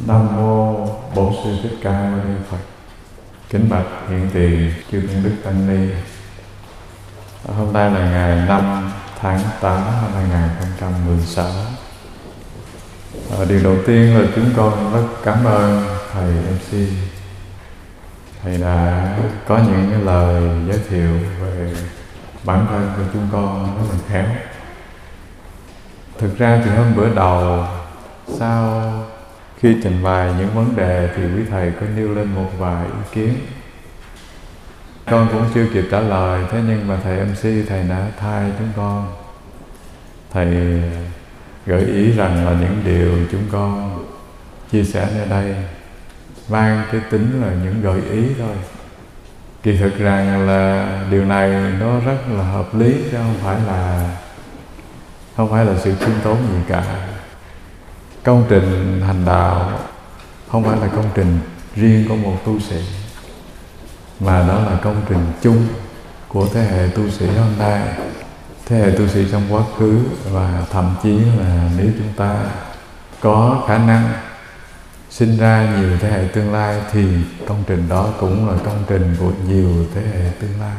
Nam mô Bổn Sư Thích Ca Mâu Ni Phật. Kính bạch hiện tiền chư Tôn Đức Tăng Ni. Hôm nay là ngày 5 tháng 8 năm 2016. Điều đầu tiên là chúng con rất cảm ơn thầy MC. Thầy đã có những cái lời giới thiệu về bản thân của chúng con rất là khéo. Thực ra thì hôm bữa đầu sau khi trình bày những vấn đề thì quý thầy có nêu lên một vài ý kiến. Con cũng chưa kịp trả lời, thế nhưng mà thầy MC thầy đã thay chúng con. Thầy gợi ý rằng là những điều chúng con chia sẻ nơi đây mang cái tính là những gợi ý thôi. Kỳ thực rằng là điều này nó rất là hợp lý, chứ không phải là sự khiêm tốn gì cả. Công trình hành đạo không phải là công trình riêng của một tu sĩ, mà đó là công trình chung của thế hệ tu sĩ hôm nay, thế hệ tu sĩ trong quá khứ, và thậm chí là nếu chúng ta có khả năng sinh ra nhiều thế hệ tương lai thì công trình đó cũng là công trình của nhiều thế hệ tương lai.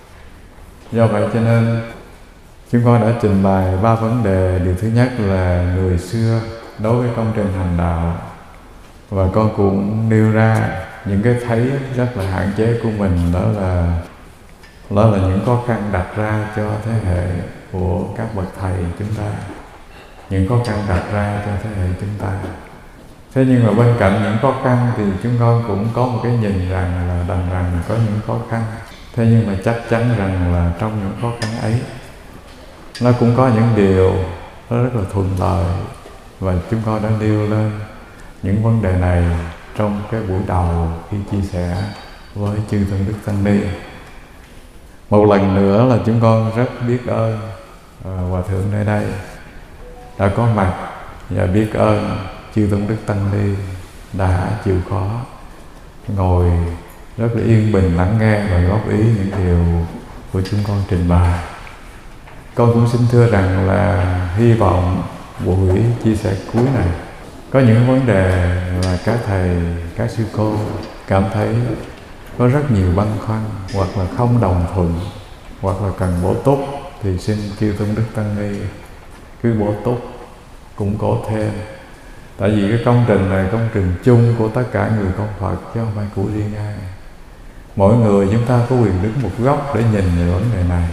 Do vậy cho nên chúng con đã trình bày 3 vấn đề. Điều thứ nhất là người xưa đối với công trình hành đạo, và con cũng nêu ra những cái thấy rất là hạn chế của mình, đó là những khó khăn đặt ra cho thế hệ của các bậc thầy chúng ta, những khó khăn đặt ra cho thế hệ chúng ta. Thế nhưng mà bên cạnh những khó khăn thì chúng con cũng có một cái nhìn rằng có những khó khăn. Thế nhưng mà chắc chắn rằng là trong những khó khăn ấy nó cũng có những điều nó rất là thuận lợi, và chúng con đã nêu lên những vấn đề này trong cái buổi đầu khi chia sẻ với chư Tôn Đức Tăng Ni. Một lần nữa là chúng con rất biết ơn Hòa Thượng nơi đây đã có mặt, và biết ơn chư Tôn Đức Tăng Ni đã chịu khó ngồi rất là yên bình lắng nghe và góp ý những điều của chúng con trình bày. Con cũng xin thưa rằng là hy vọng buổi chia sẻ cuối này có những vấn đề là các thầy, các sư cô cảm thấy có rất nhiều băn khoăn, hoặc là không đồng thuận, hoặc là cần bổ túc, thì xin chư Tôn Đức Tăng Ni cứ bổ túc, củng cố thêm. Tại vì cái công trình này công trình chung của tất cả người con Phật, chứ không phải của riêng ai. Mỗi người chúng ta có quyền đứng một góc để nhìn về vấn đề này.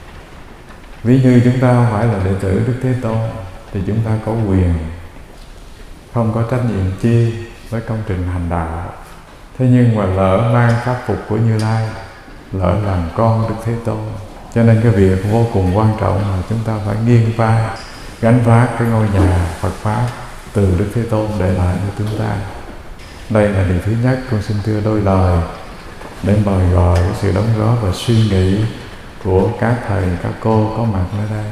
Ví như chúng ta không phải là đệ tử Đức Thế Tôn thì chúng ta có quyền không có trách nhiệm chi với công trình hành đạo. Thế nhưng mà lỡ mang pháp phục của Như Lai, lỡ làm con Đức Thế Tôn, cho nên cái việc vô cùng quan trọng là chúng ta phải nghiêng vai gánh vác cái ngôi nhà Phật Pháp từ Đức Thế Tôn để lại cho chúng ta. Đây là điều thứ nhất. Con xin thưa đôi lời để mời gọi cái sự đóng góp và suy nghĩ của các thầy, các cô có mặt ở đây.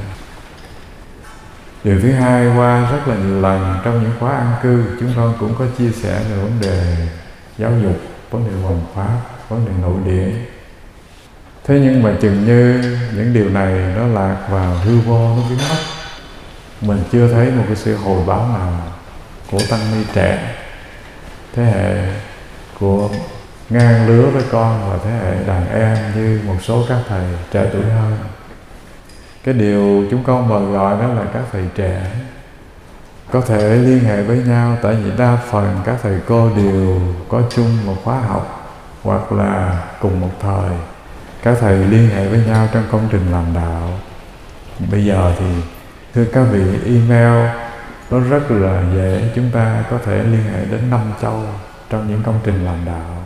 Điều thứ hai, qua rất là nhiều lần trong những khóa an cư, chúng con cũng có chia sẻ về vấn đề giáo dục, vấn đề hoằng pháp, vấn đề nội địa. Thế nhưng mà chừng như những điều này nó lạc vào hư vô, nó biến mất, mình chưa thấy một cái sự hồi báo nào của tăng ni trẻ, thế hệ của ngang lứa với con, và thế hệ đàn em như một số các thầy trẻ tuổi hơn. Cái điều chúng con mời gọi đó là các thầy trẻ có thể liên hệ với nhau, tại vì đa phần các thầy cô đều có chung một khóa học, hoặc là cùng một thời các thầy liên hệ với nhau trong công trình làm đạo. Bây giờ thì thưa các vị, email nó rất là dễ, chúng ta có thể liên hệ đến 5 châu trong những công trình làm đạo.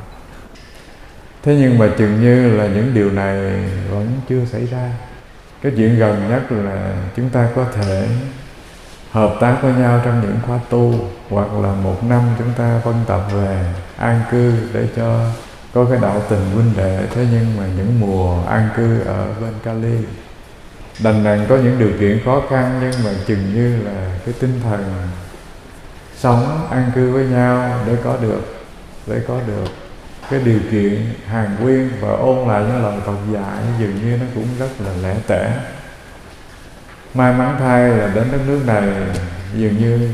Thế nhưng mà chừng như là những điều này vẫn chưa xảy ra. Cái chuyện gần nhất là chúng ta có thể hợp tác với nhau trong những khóa tu, hoặc là một năm chúng ta phân tập về an cư để cho có cái đạo tình huynh đệ. Thế nhưng mà những mùa an cư ở bên Cali đành rằng có những điều kiện khó khăn, nhưng mà chừng như là cái tinh thần sống an cư với nhau để có được cái điều kiện hàn quyên và ôn lại những lời Phật dạy, dường như nó cũng rất là lẻ tẻ. May mắn thay là đến đất nước này dường như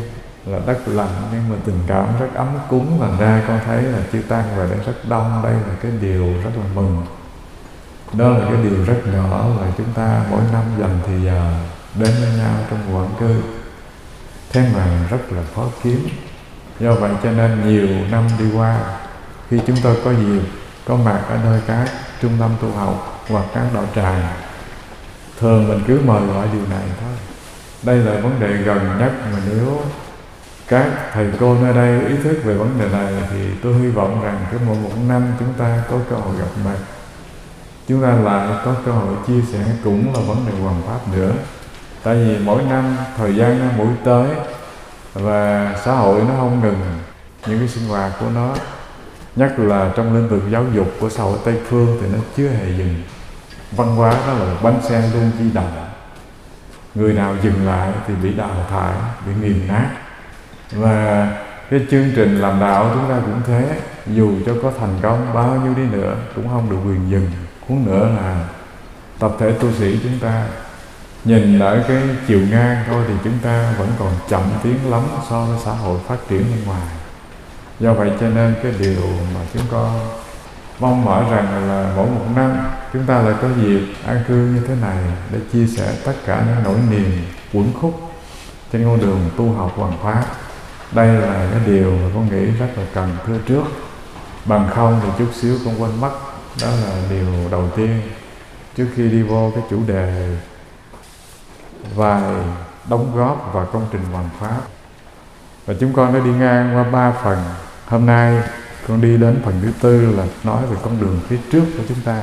là đất lành, nhưng mà tình cảm rất ấm cúng. Thành ra con thấy là chư tăng về đây rất đông. Đây là cái điều rất là mừng. Đó là cái điều rất nhỏ là chúng ta mỗi năm dành thì giờ đến với nhau trong quảng cư. Thế mà rất là khó kiếm. Do vậy cho nên nhiều năm đi qua, khi chúng tôi có dịp có mặt ở nơi các trung tâm tu học hoặc các đạo tràng, thường mình cứ mời gọi điều này thôi. Đây là vấn đề gần nhất mà nếu các thầy cô nơi đây ý thức về vấn đề này thì tôi hy vọng rằng cái mỗi một năm chúng ta có cơ hội gặp mặt, chúng ta lại có cơ hội chia sẻ cũng là vấn đề hoằng pháp nữa. Tại vì mỗi năm thời gian nó mỗi tới và xã hội nó không ngừng những cái sinh hoạt của nó, nhất là trong lĩnh vực giáo dục của xã hội Tây Phương thì nó chưa hề dừng. Văn hóa đó là bánh xe luôn di động, người nào dừng lại thì bị đào thải, bị nghiền nát. Và cái chương trình làm đạo chúng ta cũng thế, dù cho có thành công bao nhiêu đi nữa cũng không được quyền dừng. Huống nữa là tập thể tu sĩ chúng ta nhìn ở cái chiều ngang thôi thì chúng ta vẫn còn chậm tiến lắm so với xã hội phát triển bên ngoài. Do vậy cho nên cái điều mà chúng con mong mỏi rằng là mỗi một năm chúng ta lại có dịp an cư như thế này để chia sẻ tất cả những nỗi niềm uẩn khúc trên con đường tu học hoằng pháp. Đây là cái điều mà con nghĩ rất là cần thưa trước. Bằng không thì chút xíu con quên mất. Đó là điều đầu tiên trước khi đi vô cái chủ đề vài đóng góp vào công trình hoằng pháp. Và chúng con đã đi ngang qua 3 phần. Hôm nay con đi đến phần thứ 4 là nói về con đường phía trước của chúng ta.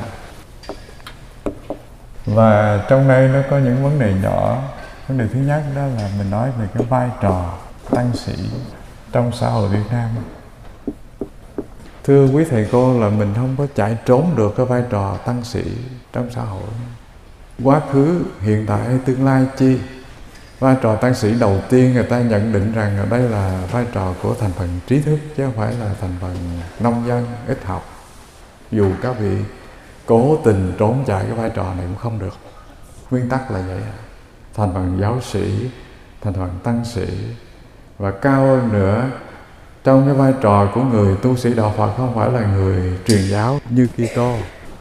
Và trong đây nó có những vấn đề nhỏ. Vấn đề thứ nhất đó là mình nói về cái vai trò tăng sĩ trong xã hội Việt Nam. Thưa quý thầy cô, là mình không có chạy trốn được cái vai trò tăng sĩ trong xã hội. Quá khứ, hiện tại hay tương lai chi, vai trò tăng sĩ đầu tiên người ta nhận định rằng ở đây là vai trò của thành phần trí thức, chứ không phải là thành phần nông dân ít học. Dù các vị cố tình trốn chạy cái vai trò này cũng không được. Nguyên tắc là vậy. Thành phần giáo sĩ, thành phần tăng sĩ, và cao hơn nữa, trong cái vai trò của người tu sĩ đạo Phật không phải là người truyền giáo như Kitô.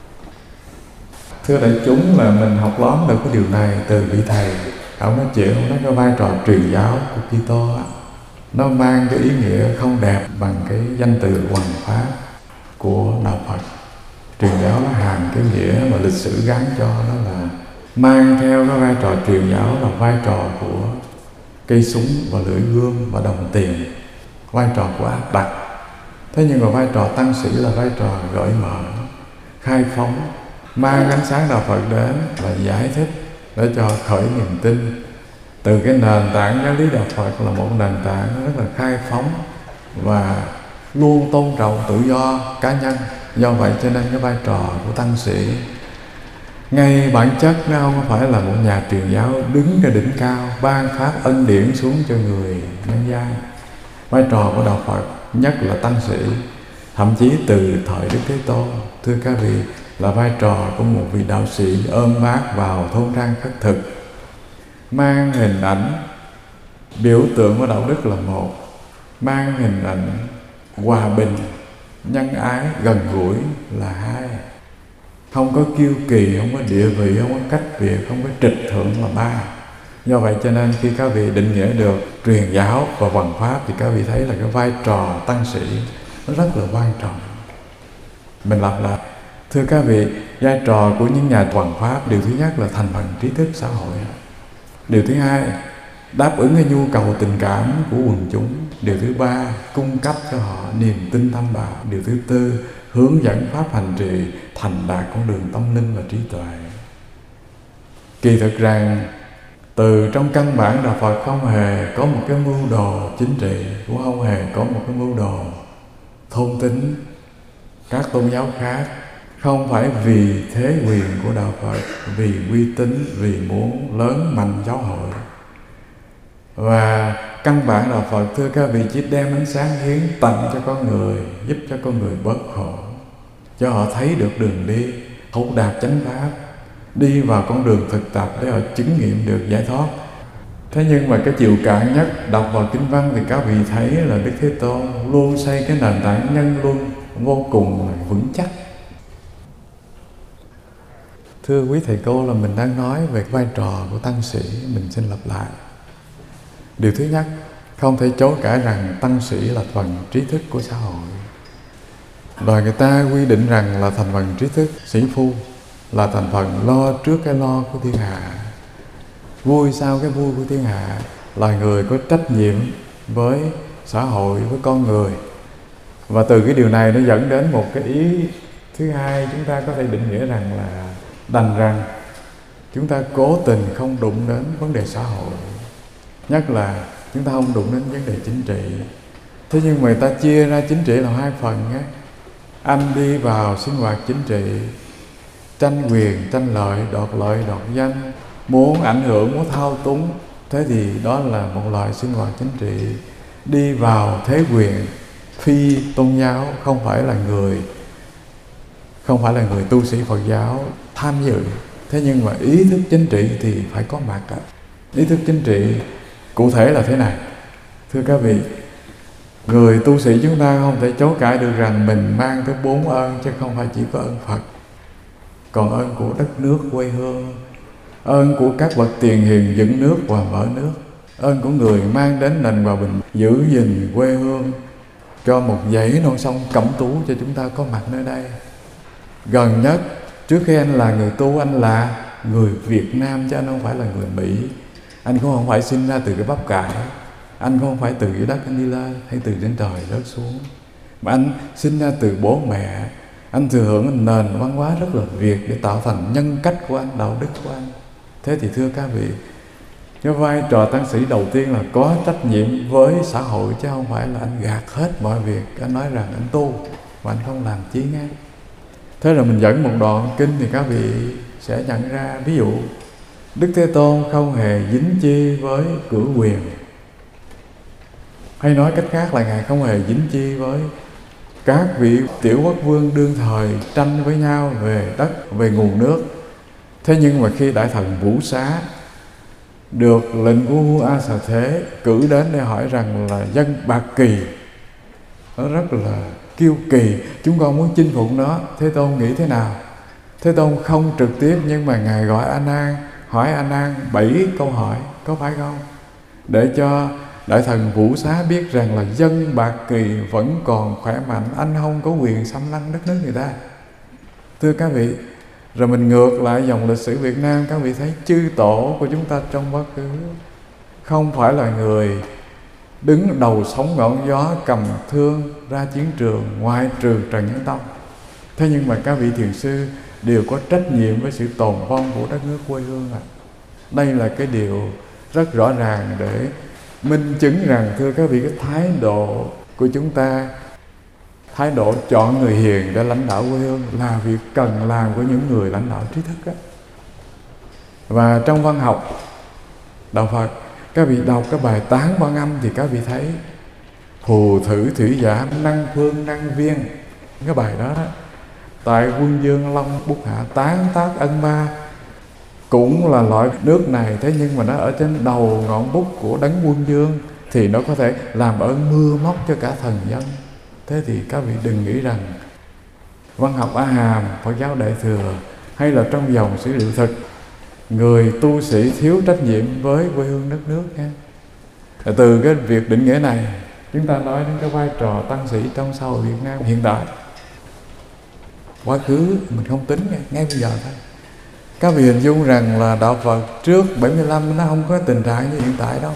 Thưa đại chúng, là mình học lóm được cái điều này từ vị thầy. Ông nói chuyện, ông nói cái vai trò truyền giáo của Kitô nó mang cái ý nghĩa không đẹp bằng cái danh từ hoằng pháp của đạo Phật. Truyền giáo nó hàm cái nghĩa mà lịch sử gắn cho nó là mang theo cái vai trò truyền giáo là vai trò của cây súng và lưỡi gươm và đồng tiền, vai trò của áp đặt. Thế nhưng mà vai trò tăng sĩ là vai trò gợi mở, khai phóng, mang ánh sáng đạo Phật đến và giải thích để cho khởi niềm tin. Từ cái nền tảng giáo lý đạo Phật là một nền tảng rất là khai phóng và luôn tôn trọng tự do cá nhân. Do vậy cho nên cái vai trò của tăng sĩ ngay bản chất nó không phải là một nhà truyền giáo đứng cái đỉnh cao ban pháp ân điển xuống cho người nhân gian. Vai trò của đạo Phật, nhất là tăng sĩ, thậm chí từ thời Đức Thế Tôn, thưa các vị, là vai trò của một vị đạo sĩ ôm bác vào thôn trang khất thực, mang hình ảnh biểu tượng của đạo đức là một, mang hình ảnh hòa bình, nhân ái, gần gũi là hai. Không có kiêu kỳ, không có địa vị, không có cách biệt, không có trịch thượng là ba. Do vậy cho nên khi các vị định nghĩa được truyền giáo và hoằng pháp thì các vị thấy là cái vai trò tăng sĩ nó rất là quan trọng. Mình lặp lại, thưa các vị, vai trò của những nhà hoằng pháp, điều thứ nhất là thành phần trí thức xã hội. Điều thứ hai, đáp ứng cái nhu cầu tình cảm của quần chúng. Điều thứ ba, cung cấp cho họ niềm tin tam bảo. Điều thứ tư, hướng dẫn pháp hành trì thành đạt con đường tâm linh và trí tuệ. Kỳ thực rằng từ trong căn bản đạo Phật không hề có một cái mưu đồ chính trị, cũng không hề có một cái mưu đồ thôn tính. Các tôn giáo khác không phải vì thế quyền của đạo Phật, vì uy tín, vì muốn lớn mạnh giáo hội. Và căn bản đạo Phật, thưa các vị, chỉ đem ánh sáng hiến tặng cho con người, giúp cho con người bớt khổ, cho họ thấy được đường đi, thấu đạt chánh pháp, đi vào con đường thực tập để họ chứng nghiệm được giải thoát. Thế nhưng mà cái chiều cạn nhất đọc vào kinh văn thì các vị thấy là Đức Thế Tôn luôn xây cái nền tảng nhân luân vô cùng vững chắc. Thưa quý thầy cô, là mình đang nói về vai trò của tăng sĩ. Mình xin lặp lại. Điều thứ nhất, không thể chối cãi rằng tăng sĩ là phần trí thức của xã hội. Đời người ta quy định rằng là thành phần trí thức, sĩ phu là thành phần lo trước cái lo của thiên hạ, vui sau cái vui của thiên hạ, là người có trách nhiệm với xã hội, với con người. Và từ cái điều này nó dẫn đến một cái ý thứ hai, chúng ta có thể định nghĩa rằng là đành rằng chúng ta cố tình không đụng đến vấn đề xã hội, nhất là chúng ta không đụng đến vấn đề chính trị. Thế nhưng mà người ta chia ra chính trị là hai phần á. Anh đi vào sinh hoạt chính trị, tranh quyền, tranh lợi, đoạt danh, muốn ảnh hưởng, muốn thao túng, thế thì đó là một loại sinh hoạt chính trị. Đi vào thế quyền phi tôn giáo, không phải là người tu sĩ Phật giáo tham dự. Thế nhưng mà ý thức chính trị thì phải có mặt. Ý thức chính trị cụ thể là thế này. Thưa các vị, người tu sĩ chúng ta không thể chối cãi được rằng mình mang tới 4 ơn, chứ không phải chỉ có ơn Phật. Còn ơn của đất nước quê hương, ơn của các bậc tiền hiền dựng nước và mở nước, ơn của người mang đến nền hòa bình, giữ gìn quê hương, cho một dãy non sông Cẩm Tú cho chúng ta có mặt nơi đây. Gần nhất, trước khi anh là người tu, anh là người Việt Nam, chứ anh không phải là người Mỹ. Anh cũng không phải sinh ra từ cái bắp cải, anh cũng không phải từ dưới đất anh đi lên, hay từ trên trời rớt xuống, mà anh sinh ra từ bố mẹ. Anh thừa hưởng nền văn hóa rất là Việt để tạo thành nhân cách của anh, đạo đức của anh. Thế thì thưa các vị, cái vai trò tăng sĩ đầu tiên là có trách nhiệm với xã hội, chứ không phải là anh gạt hết mọi việc. Anh nói rằng anh tu mà anh không làm chí ngay. Thế rồi mình dẫn một đoạn kinh thì các vị sẽ nhận ra. Ví dụ Đức Thế Tôn không hề dính chi với cửu quyền, hay nói cách khác là Ngài không hề dính chi với các vị tiểu quốc vương đương thời tranh với nhau về đất, về nguồn nước. Thế nhưng mà khi Đại Thần Vũ Xá được lệnh của vua A Xà Thế cử đến để hỏi rằng là dân Bạc Kỳ nó rất là kiêu kỳ, chúng con muốn chinh phục nó, Thế Tôn nghĩ thế nào? Thế Tôn không trực tiếp, nhưng mà Ngài gọi A Nan, hỏi A Nan 7 câu hỏi, có phải không? Để cho Đại Thần Vũ Xá biết rằng là dân Bạc Kỳ vẫn còn khỏe mạnh, anh không có quyền xâm lăng đất nước người ta. Thưa các vị, rồi mình ngược lại dòng lịch sử Việt Nam, các vị thấy chư tổ của chúng ta trong quá khứ không phải là người đứng đầu sóng ngọn gió cầm thương ra chiến trường, ngoại trừ Trần Nhân Tông. Thế nhưng mà các vị thiền sư đều có trách nhiệm với sự tồn vong của đất nước quê hương. Đây là cái điều rất rõ ràng để minh chứng rằng, thưa các vị, cái thái độ của chúng ta, thái độ chọn người hiền để lãnh đạo quê hương là việc cần làm của những người lãnh đạo trí thức đó. Và trong văn học đạo Phật, các vị đọc cái bài tán Quan Âm thì các vị thấy phù thử thủy giả năng phương năng viên, cái bài đó đó, tại quân dương long bút hạ tán tác ân ba, cũng là loại nước này. Thế nhưng mà nó ở trên đầu ngọn bút của đấng quân dương thì nó có thể làm ơn mưa móc cho cả thần dân. Thế thì các vị đừng nghĩ rằng văn học A Hàm, Phật giáo Đại Thừa hay là trong dòng sử liệu thực, người tu sĩ thiếu trách nhiệm với quê hương đất nước nha. Từ cái việc định nghĩa này, chúng ta nói đến cái vai trò tăng sĩ trong xã hội Việt Nam hiện tại. Quá khứ mình không tính ngay bây giờ thôi. Các vị hình dung rằng là đạo Phật trước 75 nó không có tình trạng như hiện tại đâu.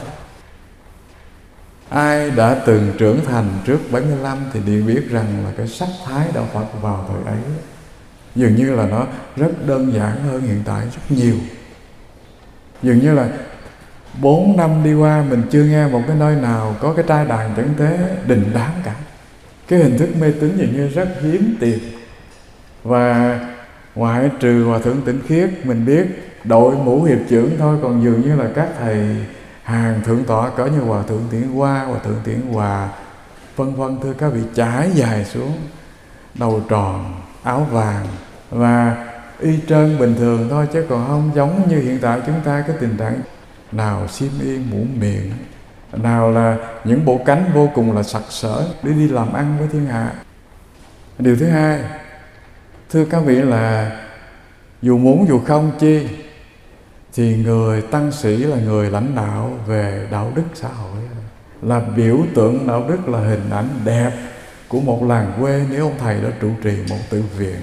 Ai đã từng trưởng thành trước 75 thì đều biết rằng là cái sắc thái đạo Phật vào thời ấy dường như là nó rất đơn giản hơn hiện tại rất nhiều. Dường như là 4 năm đi qua mình chưa nghe một cái nơi nào có cái trai đàn chẩn tế đình đám cả. Cái hình thức mê tín dường như rất hiếm tìm. Và ngoại trừ Hòa Thượng Tịnh Khiết mình biết đội mũ hiệp trưởng thôi, còn dường như là các thầy hàng thượng tọa cỡ như Hòa Thượng Tiễn Hoa, Hòa Thượng Tiễn Hòa vân vân, thưa các vị, trải dài xuống, đầu tròn, áo vàng và y trơn bình thường thôi, chứ còn không giống như hiện tại chúng ta cái tình trạng nào xiêm y muỗng miệng, nào là những bộ cánh vô cùng là sặc sỡ để đi làm ăn với thiên hạ. Điều thứ hai, thưa các vị, là dù muốn dù không chi thì người tăng sĩ là người lãnh đạo về đạo đức xã hội, là biểu tượng đạo đức, là hình ảnh đẹp của một làng quê. Nếu ông thầy đã trụ trì một tự viện,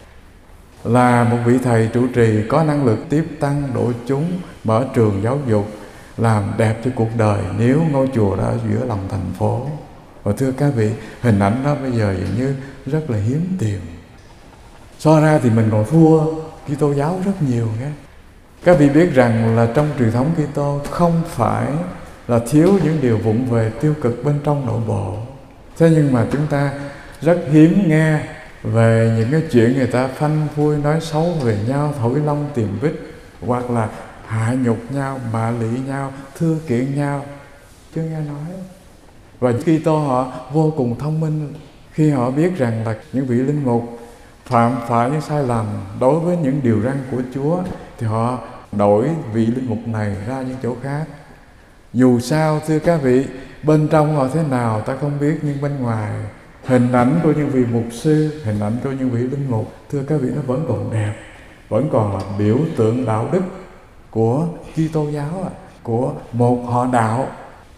là một vị thầy trụ trì có năng lực tiếp tăng độ chúng, mở trường giáo dục, làm đẹp cho cuộc đời nếu ngôi chùa đó ở giữa lòng thành phố. Và thưa các vị, hình ảnh đó bây giờ dường như rất là hiếm tìm. So ra thì mình còn thua Kitô giáo rất nhiều nhé. Các vị biết rằng là trong truyền thống Kitô không phải là thiếu những điều vụng về tiêu cực bên trong nội bộ. Thế nhưng mà chúng ta rất hiếm nghe về những cái chuyện người ta phanh phui nói xấu về nhau, thổi lông tìm vít, hoặc là hạ nhục nhau, mạ lị nhau, thưa kiện nhau, chưa nghe nói. Và Kitô họ vô cùng thông minh khi họ biết rằng là những vị linh mục phạm phải những sai lầm đối với những điều răn của Chúa thì họ đổi vị linh mục này ra những chỗ khác. Dù sao thưa các vị, bên trong họ thế nào ta không biết, nhưng bên ngoài hình ảnh của những vị mục sư, hình ảnh của những vị linh mục, thưa các vị, nó vẫn còn đẹp, vẫn còn là biểu tượng đạo đức của Kitô giáo, của một họ đạo,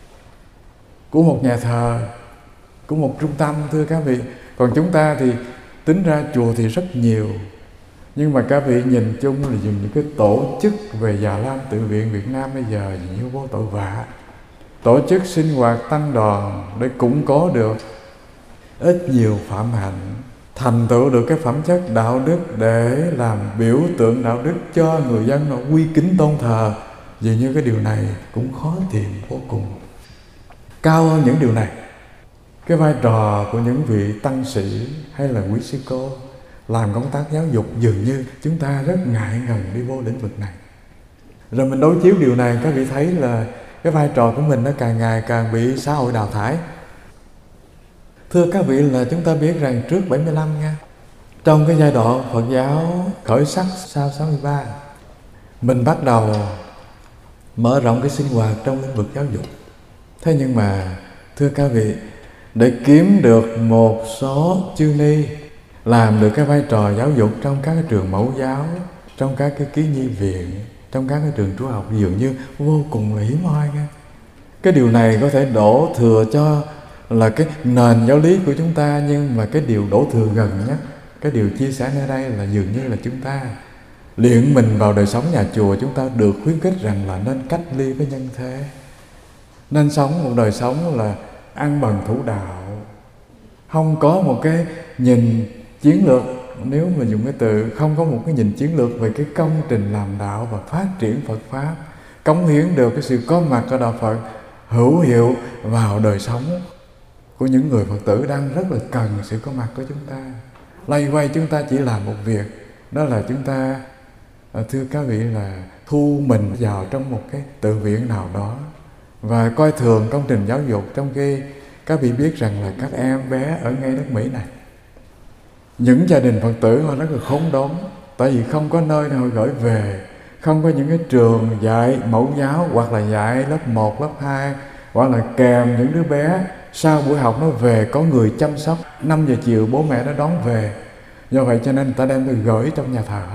của một nhà thờ, của một trung tâm, thưa các vị. Còn chúng ta thì tính ra chùa thì rất nhiều, nhưng mà các vị nhìn chung là dùng những cái tổ chức về Già Lam Tự Viện Việt Nam bây giờ như vô tội vạ. Tổ chức sinh hoạt tăng đoàn để củng cố được ít nhiều phạm hạnh, thành tựu được cái phẩm chất đạo đức để làm biểu tượng đạo đức cho người dân nó quy kính tôn thờ. Dường như cái điều này cũng khó tìm vô cùng. Cao hơn những điều này, cái vai trò của những vị tăng sĩ hay là quý sư cô làm công tác giáo dục, dường như chúng ta rất ngại ngần đi vô lĩnh vực này. Rồi mình đối chiếu điều này, các vị thấy là cái vai trò của mình nó càng ngày càng bị xã hội đào thải. Thưa các vị, là chúng ta biết rằng trước 75 nha, trong cái giai đoạn Phật giáo khởi sắc sau 63, mình bắt đầu mở rộng cái sinh hoạt trong lĩnh vực giáo dục. Thế nhưng mà thưa các vị, để kiếm được một số chư ni làm được cái vai trò giáo dục trong các cái trường mẫu giáo, trong các cái ký nhi viện, trong các cái trường trung học dường như vô cùng là hiếm hoi nha. Cái điều này có thể đổ thừa cho là cái nền giáo lý của chúng ta, nhưng mà cái điều đổ thừa gần nhất, cái điều chia sẻ ở đây là dường như là chúng ta luyện mình vào đời sống nhà chùa. Chúng ta được khuyến khích rằng là nên cách ly với nhân thế, nên sống một đời sống là ăn bằng thủ đạo, không có một cái nhìn chiến lược. Nếu mà dùng cái từ không có một cái nhìn chiến lược về cái công trình làm đạo và phát triển Phật Pháp, cống hiến được cái sự có mặt của đạo Phật hữu hiệu vào đời sống của những người Phật tử đang rất là cần sự có mặt của chúng ta. Lay quay chúng ta chỉ làm một việc, đó là chúng ta, thưa các vị, là thu mình vào trong một cái tự viện nào đó và coi thường công trình giáo dục, trong khi các vị biết rằng là các em bé ở ngay nước Mỹ này, những gia đình Phật tử họ rất là khốn đốn, tại vì không có nơi nào gửi về, không có những cái trường dạy mẫu giáo hoặc là dạy lớp 1, lớp 2, hoặc là kèm những đứa bé sau buổi học nó về có người chăm sóc. 5 giờ chiều bố mẹ nó đón về. Do vậy cho nên người ta đem nó gửi trong nhà thờ.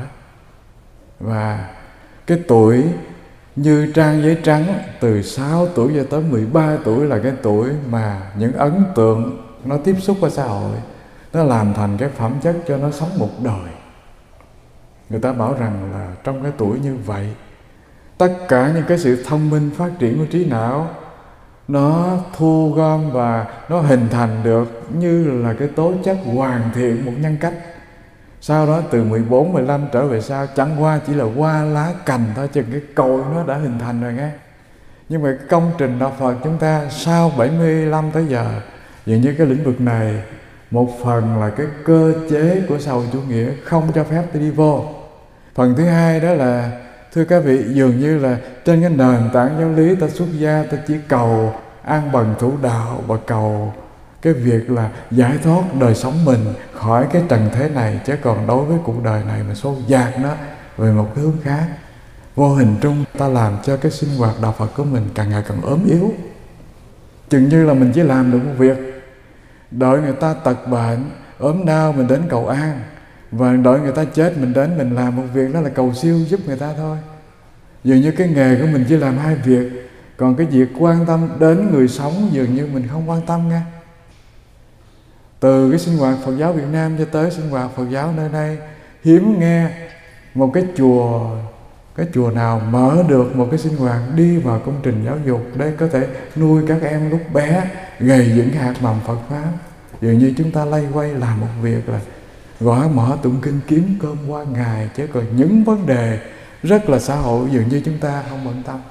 Và cái tuổi như trang giấy trắng từ 6 tuổi cho tới 13 tuổi là cái tuổi mà những ấn tượng nó tiếp xúc với xã hội, nó làm thành cái phẩm chất cho nó sống một đời. Người ta bảo rằng là trong cái tuổi như vậy, tất cả những cái sự thông minh phát triển của trí não nó thu gom và nó hình thành được như là cái tố chất hoàn thiện một nhân cách. Sau đó từ 14, 15 trở về sau chẳng qua chỉ là hoa lá cành thôi, chừng cái cội nó đã hình thành rồi nghe. Nhưng mà cái công trình đạo Phật chúng ta sau 75 tới giờ, dường như cái lĩnh vực này một phần là cái cơ chế của xã hội chủ nghĩa không cho phép ta đi vô. Phần thứ hai đó là, thưa các vị, dường như là trên cái nền tảng giáo lý ta xuất gia, ta chỉ cầu an bằng thủ đạo và cầu cái việc là giải thoát đời sống mình khỏi cái trần thế này, chứ còn đối với cuộc đời này mà xô dạt nó về một cái hướng khác. Vô hình trung ta làm cho cái sinh hoạt đạo Phật của mình càng ngày càng ốm yếu. Chừng như là mình chỉ làm được một việc, đợi người ta tật bệnh, ốm đau mình đến cầu an, và đợi người ta chết mình đến mình làm một việc, đó là cầu siêu giúp người ta thôi. Dường như cái nghề của mình chỉ làm hai việc, còn cái việc quan tâm đến người sống dường như mình không quan tâm nghe. Từ cái sinh hoạt Phật giáo Việt Nam cho tới sinh hoạt Phật giáo nơi đây, hiếm nghe một cái chùa nào mở được một cái sinh hoạt đi vào công trình giáo dục để có thể nuôi các em lúc bé, gầy dựng hạt mầm Phật Pháp. Dường như chúng ta lay quay làm một việc là gõ mõ tụng kinh kiếm cơm qua ngày, chứ còn những vấn đề rất là xã hội dường như chúng ta không bận tâm.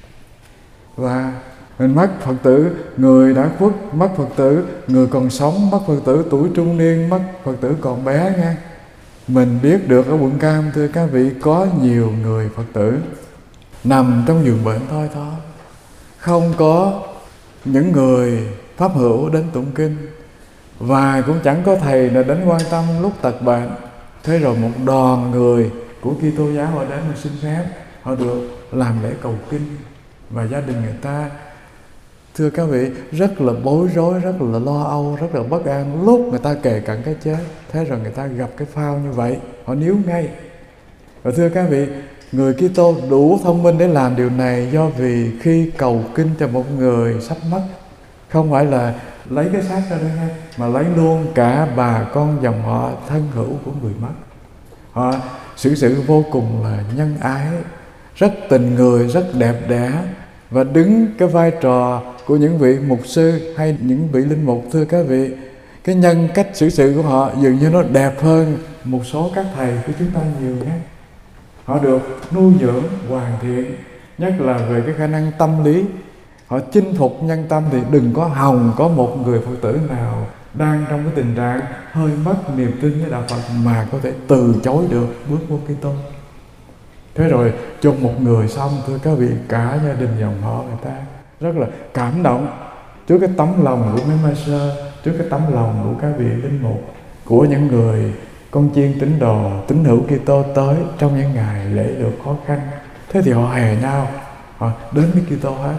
Và mình mất Phật tử người đã khuất, mất Phật tử người còn sống, mất Phật tử tuổi trung niên, mất Phật tử còn bé nha. Mình biết được ở quận Cam, thưa các vị, có nhiều người Phật tử nằm trong giường bệnh thoi thóp, không có những người pháp hữu đến tụng kinh, và cũng chẳng có thầy nào đến quan tâm lúc tật bệnh. Thế rồi một đoàn người của Kitô giáo họ đến mà xin phép, họ được làm lễ cầu kinh, và gia đình người ta, thưa các vị, rất là bối rối, rất là lo âu, rất là bất an lúc người ta kề cận cái chết. Thế rồi người ta gặp cái phao như vậy, họ níu ngay. Và thưa các vị, người Kitô đủ thông minh để làm điều này, do vì khi cầu kinh cho một người sắp mất, không phải là lấy cái xác ra đây ngay, mà lấy luôn cả bà con dòng họ thân hữu của người mất. Họ xử sự vô cùng là nhân ái, rất tình người, rất đẹp đẽ, và đứng cái vai trò của những vị mục sư hay những vị linh mục, thưa các vị, cái nhân cách xử sự của họ dường như nó đẹp hơn một số các thầy của chúng ta nhiều nhé. Họ được nuôi dưỡng hoàn thiện, nhất là về cái khả năng tâm lý. Họ chinh phục nhân tâm, thì đừng có hòng có một người Phật tử nào đang trong cái tình trạng hơi mất niềm tin với đạo Phật mà có thể từ chối được bước vô Kitô. Thế rồi chôn một người xong, thưa các vị, cả gia đình dòng họ người ta rất là cảm động trước cái tấm lòng của mấy ma sơ, trước cái tấm lòng của các vị linh mục, của những người con chiên tín đồ, tín hữu Kitô tới trong những ngày lễ được khó khăn. Thế thì họ hè nhau, họ đến với Kitô hết.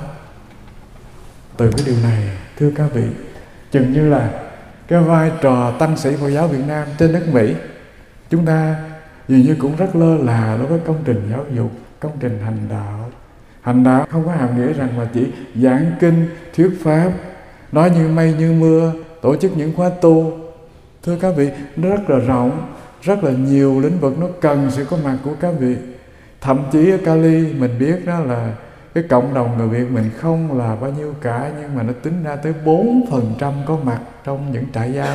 Từ cái điều này, thưa các vị, chừng như là cái vai trò tăng sĩ Phật giáo Việt Nam trên đất Mỹ, chúng ta dường như cũng rất lơ là đối với công trình giáo dục, công trình hành đạo. Hành đạo không có hàm nghĩa rằng là chỉ giảng kinh, thuyết pháp, nói như mây như mưa, tổ chức những khóa tu. Thưa các vị, nó rất là rộng, rất là nhiều lĩnh vực nó cần sự có mặt của các vị. Thậm chí ở Cali mình biết đó là cái cộng đồng người Việt mình không là bao nhiêu cả, nhưng mà nó tính ra tới 4% có mặt trong những trại giam.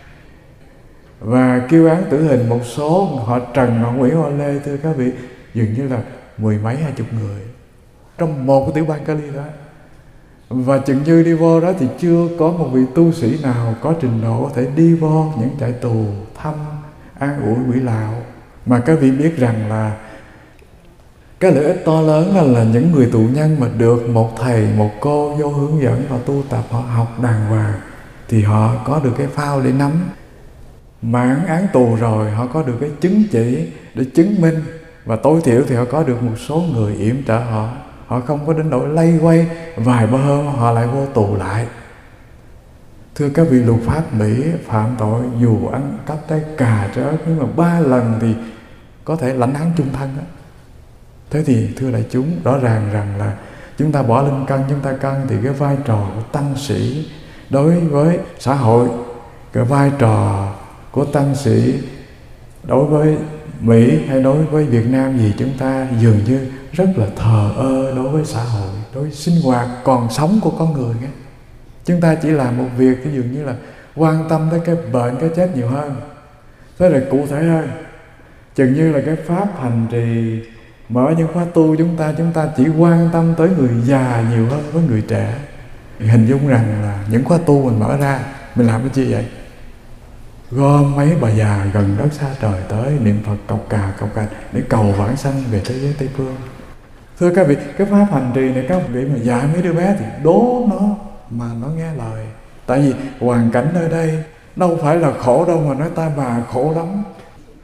Và kêu án tử hình một số, họ Trần, họ Nguyễn, họ Lê, thưa các vị, dường như là 10 mấy 20 người trong một cái tiểu bang Cali đó. Và chừng như đi vô đó thì chưa có một vị tu sĩ nào có trình độ có thể đi vô những trại tù thăm an ủi quỷ lạo. Mà các vị biết rằng là cái lợi ích to lớn là những người tù nhân mà được một thầy, một cô vô hướng dẫn họ tu tập, họ học đàng hoàng, thì họ có được cái phao để nắm. Mãn án tù rồi họ có được cái chứng chỉ để chứng minh, và tối thiểu thì họ có được một số người yểm trợ họ. Họ không có đến nỗi lay quay vài ba hôm họ lại vô tù lại. Thưa các vị, luật pháp Mỹ phạm tội dù ăn cắp trái cà trái ớt, nhưng mà 3 lần thì có thể lãnh án chung thân đó. Thế thì thưa đại chúng, rõ ràng rằng là chúng ta bỏ lên cân, chúng ta cân thì cái vai trò của tăng sĩ đối với xã hội, cái vai trò của tăng sĩ đối với Mỹ hay đối với Việt Nam gì, chúng ta dường như rất là thờ ơ đối với xã hội, đối với sinh hoạt còn sống của con người nghe. Chúng ta chỉ làm một việc thì dường như là quan tâm tới cái bệnh, cái chết nhiều hơn. Thế là cụ thể hơn, chừng như là cái pháp hành trì mở những khóa tu, chúng ta chỉ quan tâm tới người già nhiều hơn với người trẻ. Hình dung rằng là những khóa tu mình mở ra, mình làm cái chi vậy? Gom mấy bà già gần đất xa trời tới niệm Phật cộc cà để cầu vãng sanh về thế giới Tây Phương. Thưa các vị, cái pháp hành trì này các vị mà dạy mấy đứa bé thì đố nó mà nó nghe lời. Tại vì hoàn cảnh nơi đây đâu phải là khổ đâu mà nói ta bà khổ lắm.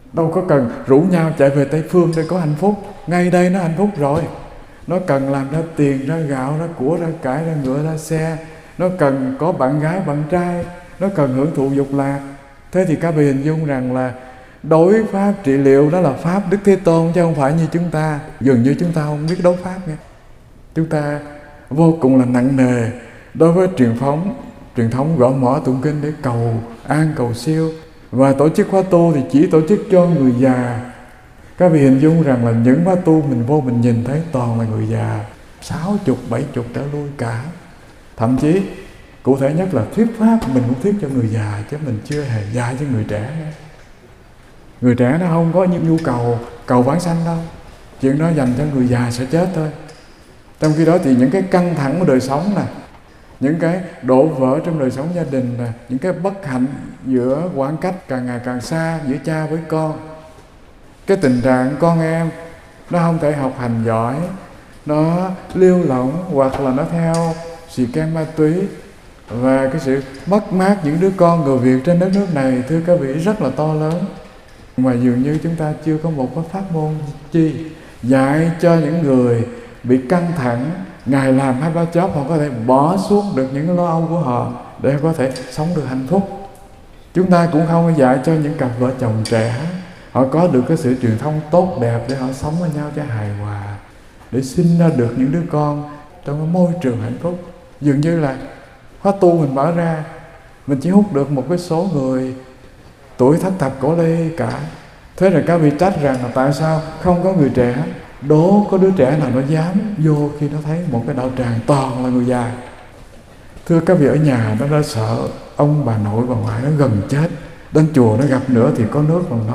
Đâu có cần rủ nhau chạy về Tây Phương để có hạnh phúc. Ngay đây nó hạnh phúc rồi. Nó cần làm ra tiền, ra gạo, ra của, ra cải, ra ngựa, ra xe. Nó cần có bạn gái, bạn trai. Nó cần hưởng thụ dục lạc. Thế thì các vị hình dung rằng là đối pháp trị liệu đó là pháp Đức Thế Tôn, chứ không phải như chúng ta. Dường như chúng ta không biết đối pháp nha. Chúng ta vô cùng là nặng nề đối với truyền thống gõ mõ tụng kinh để cầu an, cầu siêu. Và tổ chức khóa tu thì chỉ tổ chức cho người già. Các vị hình dung rằng là những khóa tu mình vô mình nhìn thấy toàn là người già, 60, 70 trở lui cả. Thậm chí cụ thể nhất là thuyết pháp mình cũng thuyết cho người già, chứ mình chưa hề dạy cho người trẻ. Người trẻ nó không có những nhu cầu vãng sanh đâu. Chuyện đó dành cho người già sẽ chết thôi. Trong khi đó thì những cái căng thẳng của đời sống nè, những cái đổ vỡ trong đời sống gia đình nè, những cái bất hạnh giữa khoảng cách càng ngày càng xa giữa cha với con, cái tình trạng con em nó không thể học hành giỏi, nó lêu lỏng hoặc là nó theo xì ke ma túy, và cái sự mất mát những đứa con người Việt trên đất nước này, thưa các vị, rất là to lớn. Mà dường như chúng ta chưa có một cái pháp môn chi dạy cho những người bị căng thẳng, ngày làm 2-3 job, họ có thể bỏ xuống được những lo âu của họ để có thể sống được hạnh phúc. Chúng ta cũng không có dạy cho những cặp vợ chồng trẻ họ có được cái sự truyền thông tốt đẹp để họ sống với nhau cho hài hòa, để sinh ra được những đứa con trong cái môi trường hạnh phúc. Dường như là khóa tu mình mở ra, mình chỉ hút được một cái số người tuổi thất thập cổ lê cả. Thế rồi các vị trách rằng là tại sao không có người trẻ. Đố có đứa trẻ nào nó dám vô khi nó thấy một cái đạo tràng toàn là người già. Thưa các vị, ở nhà nó đã sợ ông bà nội bà ngoại nó gần chết, đến chùa nó gặp nữa thì có nước còn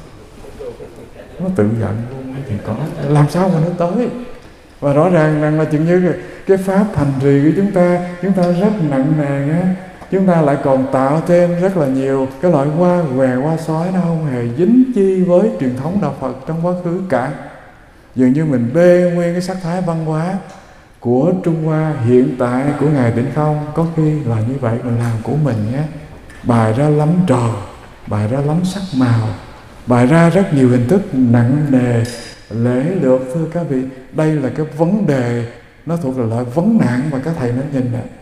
nó tự giận luôn thì có, làm sao mà nó tới. Và rõ ràng rằng là chừng như cái pháp hành trì của chúng ta rất nặng nề á. Chúng ta lại còn tạo thêm rất là nhiều cái loại hoa què, hoa sói, nó không hề dính chi với truyền thống đạo Phật trong quá khứ cả. Dường như mình bê nguyên cái sắc thái văn hóa của Trung Hoa hiện tại của Ngài Tịnh Không, có khi là như vậy, mình làm của mình nhé. Bài ra lắm trò, bài ra lắm sắc màu, bài ra rất nhiều hình thức nặng nề, lễ lược. Thưa các vị, đây là cái vấn đề, nó thuộc là loại vấn nạn mà các thầy nên nhìn này.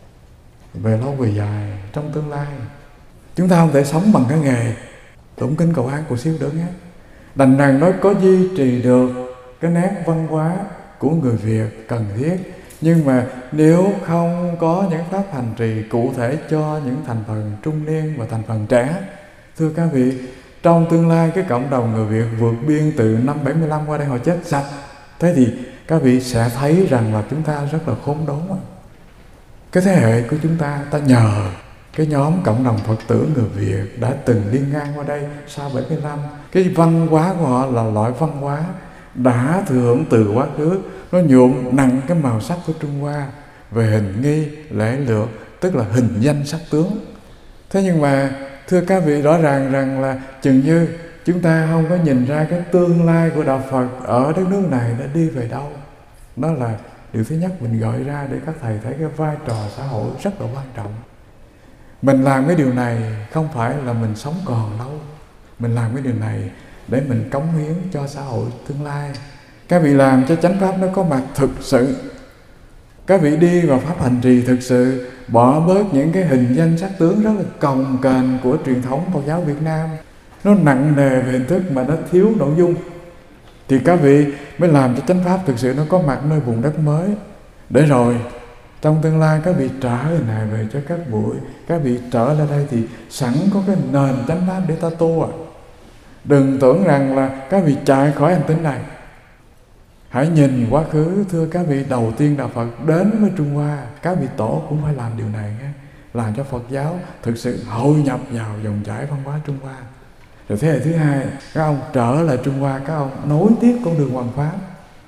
Về lâu về dài, trong tương lai, chúng ta không thể sống bằng cái nghề tụng kinh cầu an cầu siêu được nhé. Đành rằng nó có duy trì được cái nét văn hóa của người Việt cần thiết, nhưng mà nếu không có những pháp hành trì cụ thể cho những thành phần trung niên và thành phần trẻ, thưa các vị, trong tương lai cái cộng đồng người Việt vượt biên từ năm 75 qua đây họ chết sạch. Thế thì các vị sẽ thấy rằng là chúng ta rất là khốn đốn. Cái thế hệ của chúng ta nhờ cái nhóm cộng đồng Phật tử người Việt đã từng đi ngang qua đây sau 75. Cái văn hóa của họ là loại văn hóa đã thừa hưởng từ quá khứ, nó nhuộm nặng cái màu sắc của Trung Hoa về hình nghi, lễ lược, tức là hình danh sắc tướng. Thế nhưng mà thưa các vị, rõ ràng rằng là chừng như chúng ta không có nhìn ra cái tương lai của đạo Phật ở đất nước này đã đi về đâu. Đó là điều thứ nhất mình gọi ra để các thầy thấy cái vai trò xã hội rất là quan trọng. Mình làm cái điều này không phải là mình sống còn đâu. Mình làm cái điều này để mình cống hiến cho xã hội tương lai. Các vị làm cho chánh pháp nó có mặt thực sự. Các vị đi vào pháp hành trì thực sự, bỏ bớt những cái hình danh sắc tướng rất là cồng kềnh của truyền thống Phật giáo Việt Nam. Nó nặng nề về hình thức mà nó thiếu nội dung. Thì các vị mới làm cho chánh pháp thực sự nó có mặt nơi vùng đất mới. Để rồi trong tương lai các vị trở lại về cho các buổi, các vị trở lại đây thì sẵn có cái nền chánh pháp để ta tu ạ. Đừng tưởng rằng là các vị chạy khỏi hành tinh này. Hãy nhìn quá khứ, thưa các vị, đầu tiên đạo Phật đến với Trung Hoa, các vị tổ cũng phải làm điều này nhé. Làm cho Phật giáo thực sự hội nhập vào dòng chảy văn hóa Trung Hoa. Rồi thế hệ thứ hai, các ông trở lại Trung Hoa, các ông nối tiếp con đường hoằng pháp.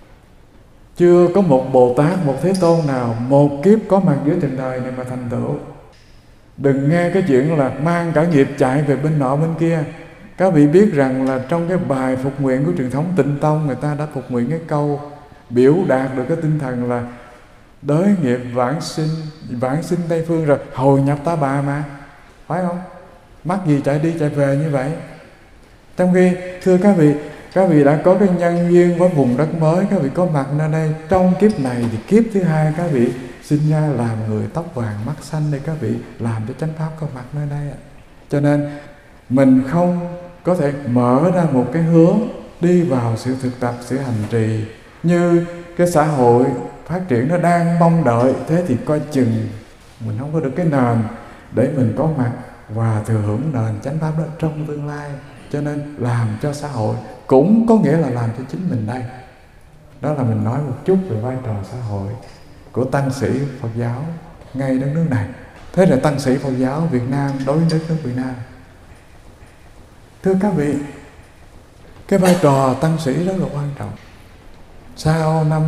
Chưa có một Bồ Tát, một Thế Tôn nào một kiếp có mặt giữa trần đời này mà thành tựu. Đừng nghe cái chuyện là mang cả nghiệp chạy về bên nọ bên kia. Các vị biết rằng là trong cái bài phục nguyện của truyền thống Tịnh Tông, người ta đã phục nguyện cái câu biểu đạt được cái tinh thần là đới nghiệp vãng sinh Tây Phương rồi hồi nhập Ta Bà mà, phải không? Mắc gì chạy đi chạy về như vậy. Trong khi thưa các vị đã có cái nhân duyên với vùng đất mới, các vị có mặt nơi đây trong kiếp này, thì kiếp thứ hai các vị sinh ra làm người tóc vàng mắt xanh để các vị làm cho chánh pháp có mặt nơi đây. Cho nên mình không có thể mở ra một cái hướng đi vào sự thực tập, sự hành trì như cái xã hội phát triển nó đang mong đợi. Thế thì coi chừng mình không có được cái nền để mình có mặt và thừa hưởng nền chánh pháp đó trong tương lai. Cho nên làm cho xã hội cũng có nghĩa là làm cho chính mình đây. Đó là mình nói một chút về vai trò xã hội của tăng sĩ Phật giáo ngay đất nước này. Thế là tăng sĩ Phật giáo Việt Nam đối với đất nước Việt Nam. Thưa các vị, cái vai trò tăng sĩ rất là quan trọng. Sau năm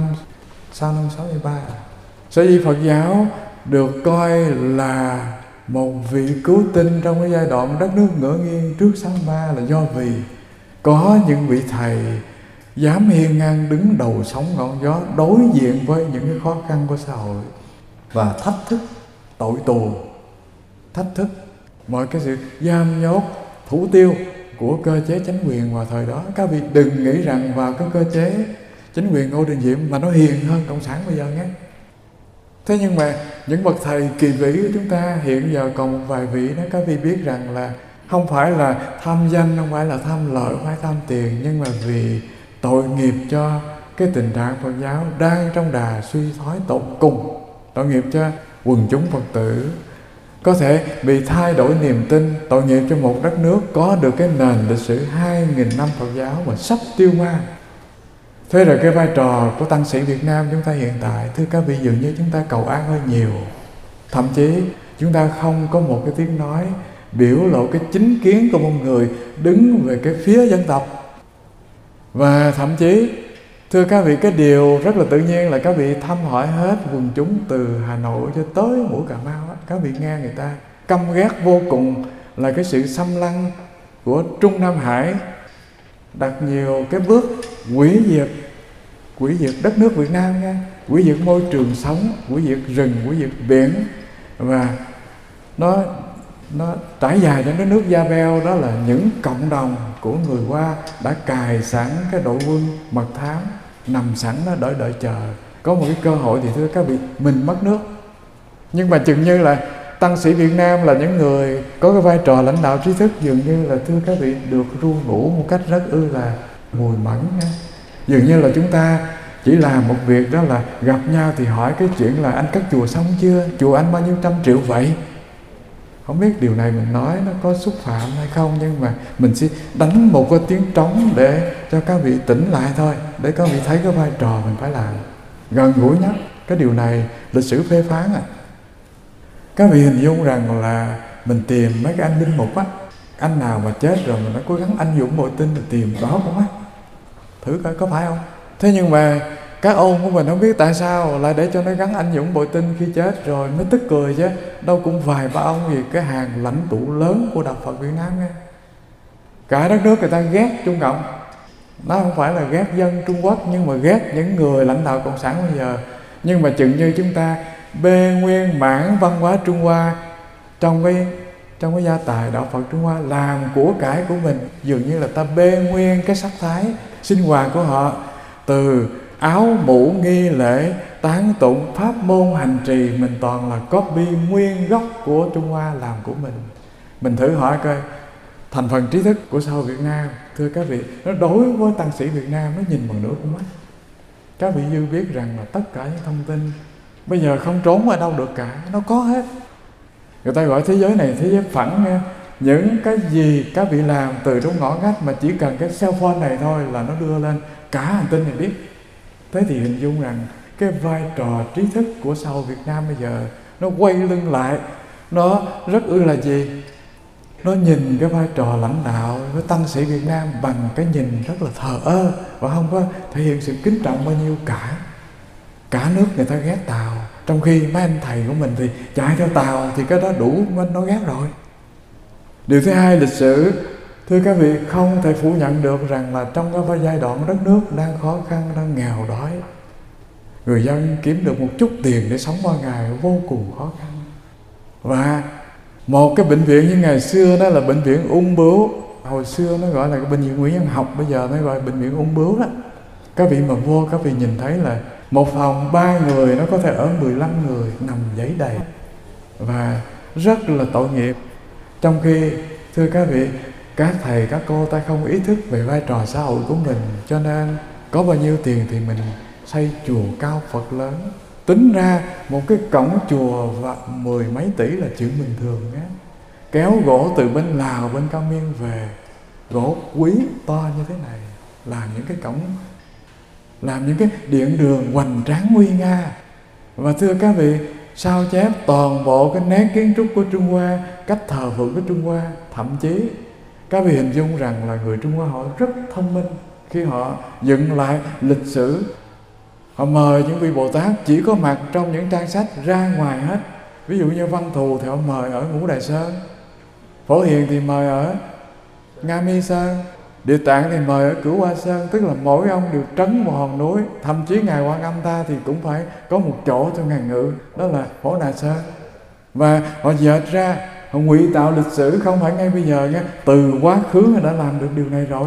63, sở dĩ Phật giáo được coi là một vị cứu tinh trong cái giai đoạn đất nước ngỡ nghiêng trước 63 là do vì có những vị thầy dám hiên ngang đứng đầu sóng ngọn gió, đối diện với những cái khó khăn của xã hội và thách thức tội tù, thách thức mọi cái sự giam nhốt, thủ tiêu của cơ chế chính quyền vào thời đó. Các vị đừng nghĩ rằng vào cái cơ chế chính quyền Ngô Đình Diệm mà nó hiền hơn cộng sản bây giờ nhé. Thế nhưng mà những bậc thầy kỳ vĩ của chúng ta hiện giờ còn một vài vị đó, các vị biết rằng là không phải là tham danh, không phải là tham lợi, không phải tham tiền, nhưng mà vì tội nghiệp cho cái tình trạng Phật giáo đang trong đà suy thoái tột cùng, tội nghiệp cho quần chúng Phật tử có thể bị thay đổi niềm tin, tội nghiệp cho một đất nước có được cái nền lịch sử 2.000 năm Phật giáo mà sắp tiêu ma. Thế rồi cái vai trò của tăng sĩ Việt Nam chúng ta hiện tại, thưa các vị, dường như chúng ta cầu an hơi nhiều. Thậm chí chúng ta không có một cái tiếng nói biểu lộ cái chính kiến của một người đứng về cái phía dân tộc. Và thậm chí, thưa các vị, cái điều rất là tự nhiên là các vị thăm hỏi hết quần chúng từ Hà Nội cho tới Mũi Cà Mau. Các vị nghe người ta căm ghét vô cùng là cái sự xâm lăng của Trung Nam Hải, đặt nhiều cái bước hủy diệt đất nước Việt Nam nha, hủy diệt môi trường sống, hủy diệt rừng, hủy diệt biển. Và nó trải dài đến đất nước Gia Beo. Đó là những cộng đồng của người Hoa đã cài sẵn cái đội quân mật thám nằm sẵn đó đợi chờ có một cái cơ hội thì thưa các vị mình mất nước. Nhưng mà chừng như là tăng sĩ Việt Nam là những người có cái vai trò lãnh đạo trí thức, dường như là thưa các vị được ru ngủ một cách rất là mùi mẫn nha. Dường như là chúng ta chỉ làm một việc, đó là gặp nhau thì hỏi cái chuyện là anh cất chùa xong chưa, chùa anh bao nhiêu trăm triệu vậy. Không biết điều này mình nói nó có xúc phạm hay không, nhưng mà mình sẽ đánh một cái tiếng trống để cho các vị tỉnh lại thôi, để các vị thấy cái vai trò mình phải làm gần gũi nhất. Cái điều này lịch sử phê phán Các vị hình dung rằng là mình tìm mấy cái anh linh mục anh nào mà chết rồi mình đã cố gắng anh dũng bội tinh để tìm đó không thử coi có phải không. Thế nhưng mà các ông của mình không biết tại sao lại để cho nó gắn anh dũng bội tinh khi chết rồi mới tức cười chứ. Đâu cũng vài ba ông gì cái hàng lãnh tụ lớn của Đạo Phật Việt Nam nghe. Cả đất nước người ta ghét Trung Cộng. Nó không phải là ghét dân Trung Quốc, nhưng mà ghét những người lãnh đạo Cộng sản bây giờ. Nhưng mà chừng như chúng ta bê nguyên mãn văn hóa Trung Hoa trong cái gia tài Đạo Phật Trung Hoa làm của cải của mình, dường như là ta bê nguyên cái sắc thái sinh hoạt của họ, từ áo mũ nghi lễ, tán tụng, pháp môn hành trì, mình toàn là copy nguyên gốc của Trung Hoa làm của mình. Mình thử hỏi coi thành phần trí thức của xã hội Việt Nam, thưa các vị, nó đối với tăng sĩ Việt Nam nó nhìn bằng nửa con mắt. Các vị dư biết rằng là tất cả những thông tin bây giờ không trốn ở đâu được cả, nó có hết. Người ta gọi thế giới này thế giới phẳng nha. Những cái gì các vị làm từ trong ngõ ngách mà chỉ cần cái cell phone này thôi là nó đưa lên cả hành tinh này biết. Thế thì hình dung rằng cái vai trò trí thức của xã hội Việt Nam bây giờ nó quay lưng lại, nó rất là gì? Nó nhìn cái vai trò lãnh đạo với tăng sĩ Việt Nam bằng cái nhìn rất là thờ ơ và không có thể hiện sự kính trọng bao nhiêu cả. Cả nước người ta ghét Tàu, trong khi mấy anh thầy của mình thì chạy theo Tàu thì cái đó đủ nó ghét rồi. Điều thứ hai, lịch sử, thưa các vị, không thể phủ nhận được rằng là trong cái giai đoạn đất nước đang khó khăn, đang nghèo đói, người dân kiếm được một chút tiền để sống qua ngày vô cùng khó khăn. Và một cái bệnh viện như ngày xưa đó là bệnh viện ung bướu, Hồi xưa nó gọi là cái bệnh viện Nguyễn Văn Học, bây giờ nó gọi là bệnh viện ung bướu đó. Các vị mà vô, các vị nhìn thấy là một phòng 3 người nó có thể ở 15 người nằm giấy đầy, và rất là tội nghiệp. Trong khi thưa các vị, các thầy các cô ta không ý thức về vai trò xã hội của mình, cho nên có bao nhiêu tiền thì mình xây chùa cao Phật lớn. Tính ra một cái cổng chùa và 10 mấy tỷ là chuyện bình thường á. Kéo gỗ từ bên Lào, bên Cao Miên về, gỗ quý to như thế này, làm những cái cổng, làm những cái điện đường hoành tráng nguy nga. Và thưa các vị, sao chép toàn bộ cái nét kiến trúc của Trung Hoa, cách thờ phượng của Trung Hoa. Thậm chí các vị hình dung rằng là người Trung Hoa họ rất thông minh. Khi họ dựng lại lịch sử, họ mời những vị Bồ Tát chỉ có mặt trong những trang sách ra ngoài hết. Ví dụ như Văn Thù thì họ mời ở Ngũ Đài Sơn, Phổ Hiền thì mời ở Nga Mi Sơn, Địa Tạng thì mời ở Cửu Hoa Sơn. Tức là mỗi ông đều trấn một hòn núi. Thậm chí Ngài Quan Âm ta thì cũng phải có một chỗ cho Ngài ngự, đó là Phổ Đà Sơn. Và họ dệt ra, họ ngụy tạo lịch sử, không phải ngay bây giờ nha. Từ quá khứ họ đã làm được điều này rồi.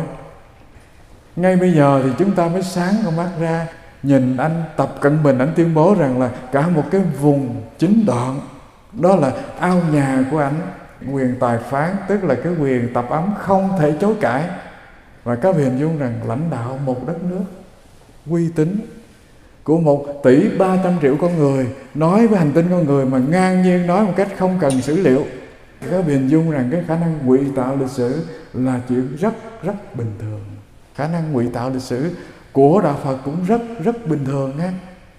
Ngay bây giờ thì chúng ta mới sáng con mắt ra, nhìn anh Tập Cận Bình, anh tuyên bố rằng là cả một cái vùng chính đoạn, đó là ao nhà của ảnh, quyền tài phán, tức là cái quyền tập ấm không thể chối cãi. Và các vị hình dung rằng lãnh đạo một đất nước uy tín của 1,3 tỷ con người, nói với hành tinh con người mà ngang nhiên nói một cách không cần sử liệu. Các vị hình dung rằng cái khả năng ngụy tạo lịch sử là chuyện rất bình thường. Khả năng ngụy tạo lịch sử của Đạo Phật cũng rất bình thường á.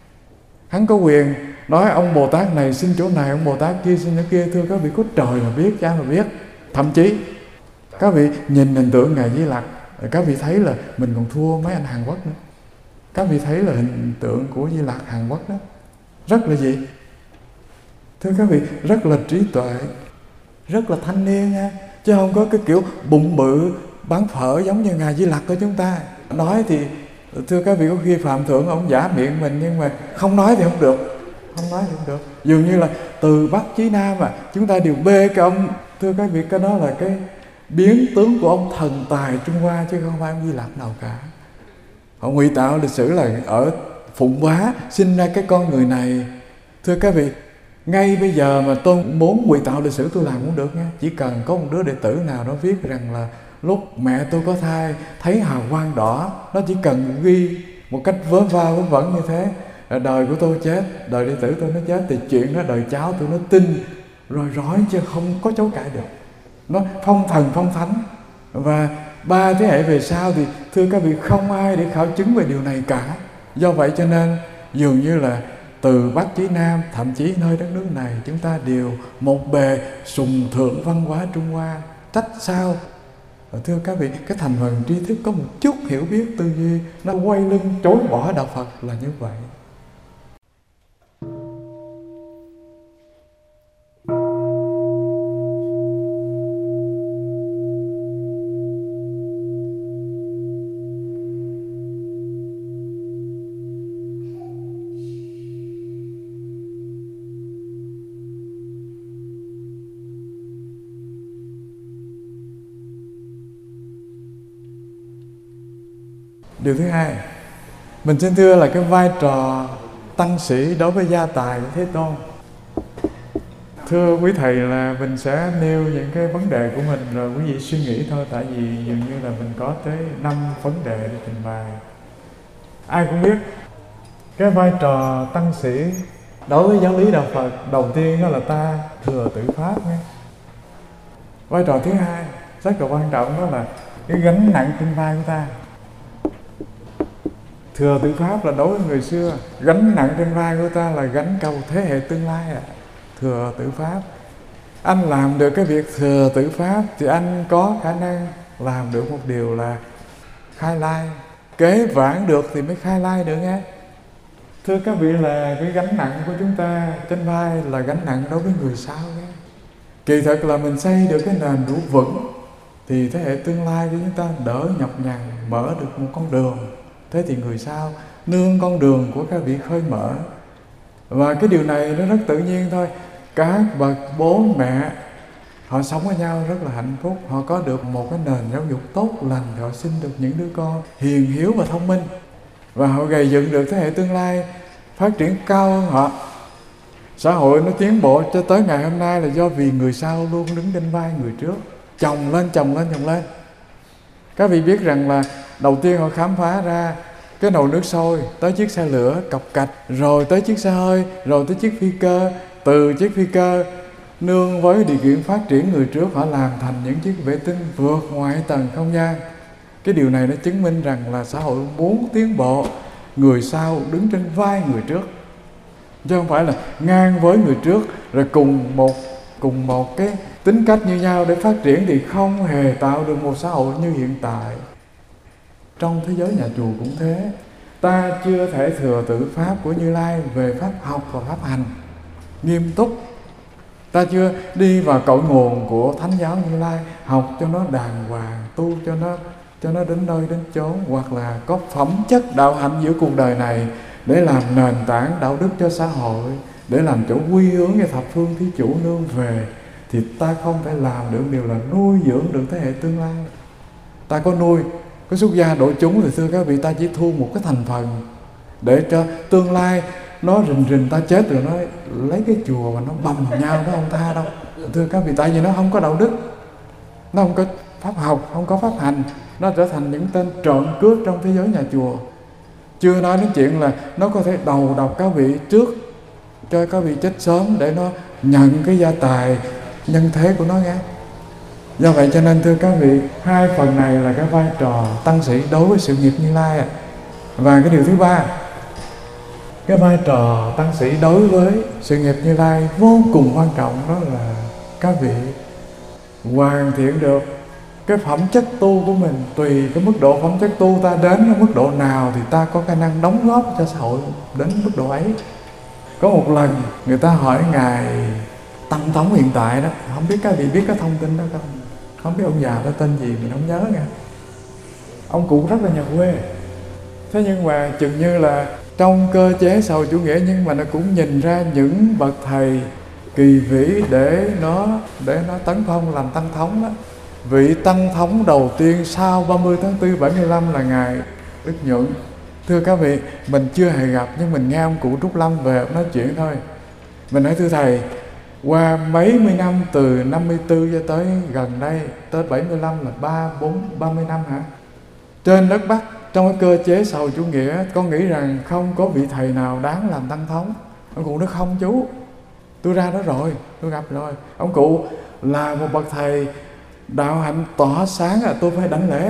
Hắn có quyền nói ông Bồ Tát này xin chỗ này, ông Bồ Tát kia xin chỗ kia. Thưa các vị, có trời mà biết, cha mà biết. Thậm chí các vị nhìn hình tượng Ngài Di Lặc, các vị thấy là mình còn thua mấy anh Hàn Quốc nữa. Các vị thấy là hình tượng của Di Lặc Hàn Quốc đó rất là gì? Thưa các vị, rất là trí tuệ, rất là thanh niên ha. Chứ không có cái kiểu bụng bự bán phở giống như Ngài Di Lặc của chúng ta. Nói thì thưa các vị, có khi Phạm Thượng ông giả miệng mình, nhưng mà không nói thì không được. Không nói thì không được. Dường như là từ Bắc chí Nam mà chúng ta đều bê cái ông. Thưa các vị, cái đó là cái biến tướng của ông thần tài Trung Hoa, chứ không phải ông Di Lặc nào cả. Họ ngụy tạo lịch sử là ở Phụng Bá sinh ra cái con người này. Thưa các vị, ngay bây giờ mà tôi muốn ngụy tạo lịch sử tôi làm cũng được nha. Chỉ cần có một đứa đệ tử nào đó viết rằng là lúc mẹ tôi có thai thấy hào quang đỏ, nó chỉ cần ghi một cách vớ va vớ vẩn như thế, đời của tôi chết, đời đệ tử tôi nó chết, thì chuyện đó đời cháu tôi nó tin rồi rói, chứ không có chối cãi được. Nó phong thần phong thánh. Và 3 thế hệ về sau thì thưa các vị, không ai để khảo chứng về điều này cả. Do vậy cho nên dường như là từ Bắc chí Nam, thậm chí nơi đất nước này, chúng ta đều một bề sùng thượng văn hóa Trung Hoa. Trách sao? Thưa các vị, cái thành phần tri thức có một chút hiểu biết tư duy, nó quay lưng chối bỏ Đạo Phật là như vậy. Điều thứ hai, mình xin thưa là cái vai trò tăng sĩ đối với gia tài của Thế Tôn. Thưa quý thầy là mình sẽ nêu những cái vấn đề của mình rồi quý vị suy nghĩ thôi. Tại vì dường như là mình có tới 5 vấn đề để trình bày. Ai cũng biết cái vai trò tăng sĩ đối với giáo lý Đạo Phật, đầu tiên đó là ta thừa tự Pháp nhé. Vai trò thứ hai rất là quan trọng, đó là cái gánh nặng trên vai của ta. Thừa tự Pháp là đối với người xưa, gánh nặng trên vai của ta là gánh cầu thế hệ tương lai à. Thừa tự Pháp, anh làm được cái việc thừa tự Pháp thì anh có khả năng làm được một điều là khai lai. Kế vãn được thì mới khai lai được nghe. Thưa các vị, là cái gánh nặng của chúng ta trên vai là gánh nặng đối với người sau nghe. Kỳ thật là mình xây được cái nền đủ vững thì thế hệ tương lai của chúng ta đỡ nhọc nhằn, mở được một con đường. Thế thì người sau nương con đường của các vị khơi mở. Và cái điều này nó rất tự nhiên thôi. Các bậc bố mẹ Họ sống với nhau rất là hạnh phúc, họ có được một cái nền giáo dục tốt lành, họ sinh được những đứa con hiền hiếu và thông minh, và họ gây dựng được thế hệ tương lai phát triển cao hơn họ. Xã hội nó tiến bộ cho tới ngày hôm nay là do vì người sau luôn đứng trên vai người trước, chồng lên chồng lên chồng lên. Các vị biết rằng là đầu tiên họ khám phá ra cái nồi nước sôi, tới chiếc xe lửa cọc cạch, rồi tới chiếc xe hơi, rồi tới chiếc phi cơ. Từ chiếc phi cơ nương với điều kiện phát triển người trước, họ làm thành những chiếc vệ tinh vượt ngoại tầng không gian. Cái điều này nó chứng minh rằng là xã hội muốn tiến bộ, người sau đứng trên vai người trước, chứ không phải là ngang với người trước rồi cùng một cái tính cách như nhau để phát triển, thì không hề tạo được một xã hội như hiện tại. Trong thế giới nhà chùa cũng thế, ta chưa thể thừa tự pháp của Như Lai về pháp học và pháp hành nghiêm túc. Ta chưa đi vào cội nguồn của Thánh giáo Như Lai, học cho nó đàng hoàng, tu cho nó đến nơi đến chốn, hoặc là có phẩm chất đạo hạnh giữa cuộc đời này để làm nền tảng đạo đức cho xã hội, để làm chỗ quy hướng cho thập phương thí chủ nương về, thì ta không thể làm được điều là nuôi dưỡng được thế hệ tương lai. Ta có nuôi, có xuất gia độ chúng thì thưa các vị, ta chỉ thu một cái thành phần để cho tương lai nó rình ta chết rồi nó lấy cái chùa và nó bầm nhau, nó không tha đâu. Thưa các vị, tại vì nó không có đạo đức, nó không có pháp học, không có pháp hành, nó trở thành những tên trộm cướp trong thế giới nhà chùa. Chưa nói đến chuyện là nó có thể đầu độc các vị trước cho các vị chết sớm để nó nhận cái gia tài nhân thế của nó nghe. Do vậy cho nên thưa các vị, hai phần này là cái vai trò tăng sĩ đối với sự nghiệp Như Lai. Và cái điều thứ ba, cái vai trò tăng sĩ đối với sự nghiệp Như Lai vô cùng quan trọng, đó là các vị hoàn thiện được cái phẩm chất tu của mình. Tùy cái mức độ phẩm chất tu ta đến cái mức độ nào thì ta có khả năng đóng góp cho xã hội đến mức độ ấy. Có một lần người ta hỏi Ngài Tăng Thống hiện tại đó, không biết các vị biết cái thông tin đó không? Không biết ông già đó tên gì mình không nhớ nha. Ông cụ rất là nhà quê, thế nhưng mà chừng như là trong cơ chế xã hội chủ nghĩa, nhưng mà nó cũng nhìn ra những bậc thầy kỳ vĩ để nó tấn phong làm tăng thống đó. Vị tăng thống đầu tiên sau 30 tháng 4 75 là Ngài Đức Nhuận. Thưa các vị, mình chưa hề gặp, nhưng mình nghe ông cụ Trúc Lâm về nói chuyện thôi. Mình nói thưa thầy, qua mấy mươi năm từ 54 cho tới gần đây, tới 75 là 30 năm hả? Trên đất Bắc, trong cái cơ chế xã hội chủ nghĩa, con nghĩ rằng không có vị thầy nào đáng làm tăng thống. Ông cụ nói không chú, tôi ra đó rồi, tôi gặp rồi. Ông cụ là một bậc thầy đạo hạnh tỏa sáng, tôi phải đảnh lễ.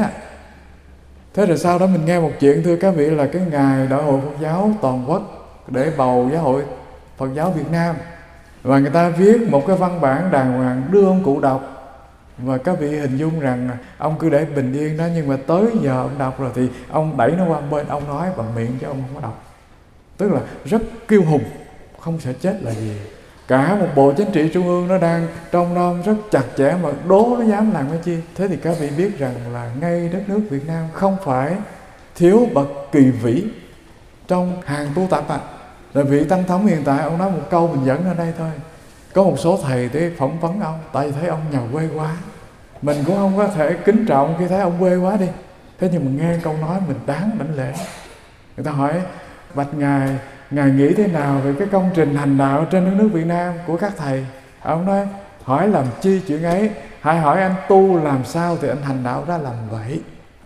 Thế rồi sau đó mình nghe một chuyện thưa các vị, là cái ngày Đại hội Phật giáo toàn quốc để bầu giáo hội Phật giáo Việt Nam, và người ta viết một cái văn bản đàng hoàng đưa ông cụ đọc. Và các vị hình dung rằng ông cứ để bình yên đó, nhưng mà tới giờ ông đọc rồi thì ông đẩy nó qua bên, ông nói bằng miệng chứ ông không có đọc. Tức là rất kiêu hùng, không sợ chết là gì. Cả một bộ chính trị trung ương nó đang trong nom rất chặt chẽ, mà đố nó dám làm cái chi. Thế thì các vị biết rằng là ngay đất nước Việt Nam không phải thiếu bậc kỳ vĩ trong hàng tu tập Là vị tăng thống hiện tại, ông nói một câu mình dẫn ở đây thôi. Có một số thầy để phỏng vấn ông, tại vì thấy ông nhà quê quá, mình cũng không có thể kính trọng khi thấy ông quê quá đi. Thế nhưng mà nghe câu nói mình đáng đảnh lễ. Người ta hỏi bạch Ngài nghĩ thế nào về cái công trình hành đạo trên đất nước Việt Nam của các thầy? Ông nói hỏi làm chi chuyện ấy, hãy hỏi anh tu làm sao thì anh hành đạo ra làm vậy.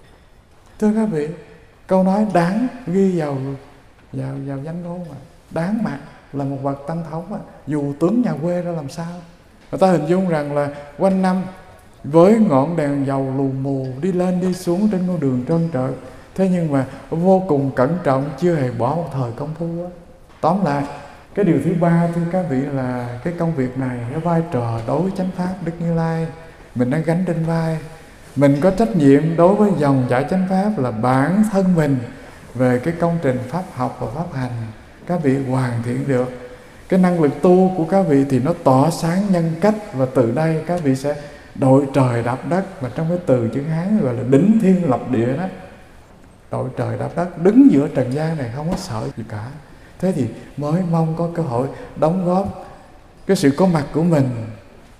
Thưa các vị, câu nói đáng ghi vào danh ngôn mà, đáng mặt là một bậc tăng thống mà, dù tướng nhà quê ra làm sao. Người ta hình dung rằng là quanh năm với ngọn đèn dầu lù mù đi lên đi xuống trên con đường trơn trượt, thế nhưng mà vô cùng cẩn trọng, chưa hề bỏ một thời công phu đó. Tóm lại, cái điều thứ ba thưa các vị là cái công việc này, cái vai trò đối với chánh pháp Đức Như Lai mình đang gánh trên vai. Mình có trách nhiệm đối với dòng chảy chánh pháp là bản thân mình về cái công trình pháp học và pháp hành. Các vị hoàn thiện được cái năng lực tu của các vị thì nó tỏ sáng nhân cách, và từ đây các vị sẽ đội trời đạp đất, mà trong cái từ chữ Hán gọi là đỉnh thiên lập địa đó. Đội trời đạp đất, đứng giữa trần gian này không có sợ gì cả. Thế thì mới mong có cơ hội đóng góp cái sự có mặt của mình,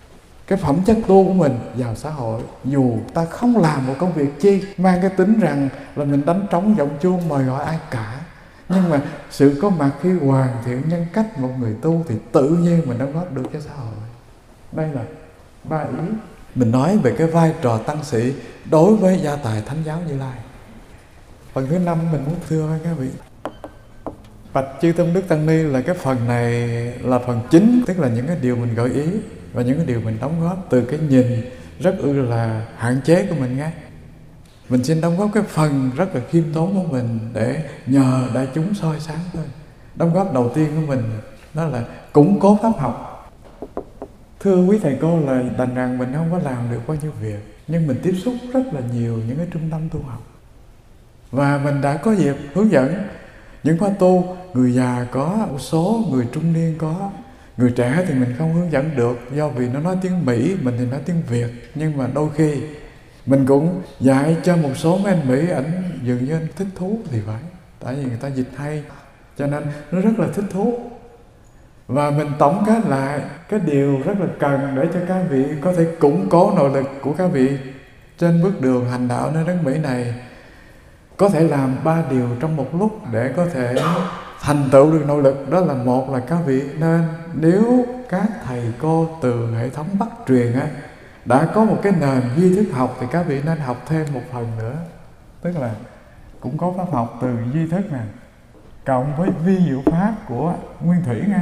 cái phẩm chất tu của mình vào xã hội. Dù ta không làm một công việc chi mang cái tính rằng là mình đánh trống giọng chuông mời gọi ai cả, nhưng mà sự có mặt khi hoàn thiện nhân cách một người tu thì tự nhiên mình đóng góp được cho xã hội. Đây là 3 ý mình nói về cái vai trò tăng sĩ đối với gia tài Thánh giáo Như Lai. Phần thứ 5 mình muốn thưa với các vị. Bạch chư tôn đức tăng ni là cái phần này là phần chính, tức là những cái điều mình gợi ý và những cái điều mình đóng góp từ cái nhìn rất là hạn chế của mình nghe. Mình xin đóng góp cái phần rất là khiêm tốn của mình để nhờ đại chúng soi sáng thôi. Đóng góp đầu tiên của mình đó là củng cố pháp học. Thưa quý thầy cô, là đành rằng mình không có làm được bao nhiêu việc, nhưng mình tiếp xúc rất là nhiều những cái trung tâm tu học. Và mình đã có dịp hướng dẫn những khóa tu, người già có một số, người trung niên có. Người trẻ thì mình không hướng dẫn được, do vì nó nói tiếng Mỹ, mình thì nói tiếng Việt. Nhưng mà đôi khi mình cũng dạy cho một số mấy anh Mỹ, ảnh dường như anh thích thú thì phải. Tại vì người ta dịch hay, cho nên nó rất là thích thú. Và mình tổng kết lại cái điều rất là cần để cho các vị có thể củng cố nội lực của các vị trên bước đường hành đạo nơi đất Mỹ này. Có thể làm 3 điều trong một lúc để có thể thành tựu được nội lực. Đó là một là các vị nên, nếu các thầy cô từ hệ thống Bắc truyền đã có một cái nền duy thức học thì các vị nên học thêm một phần nữa. Tức là cũng có pháp học từ duy thức nè, cộng với vi diệu pháp của Nguyên Thủy nha.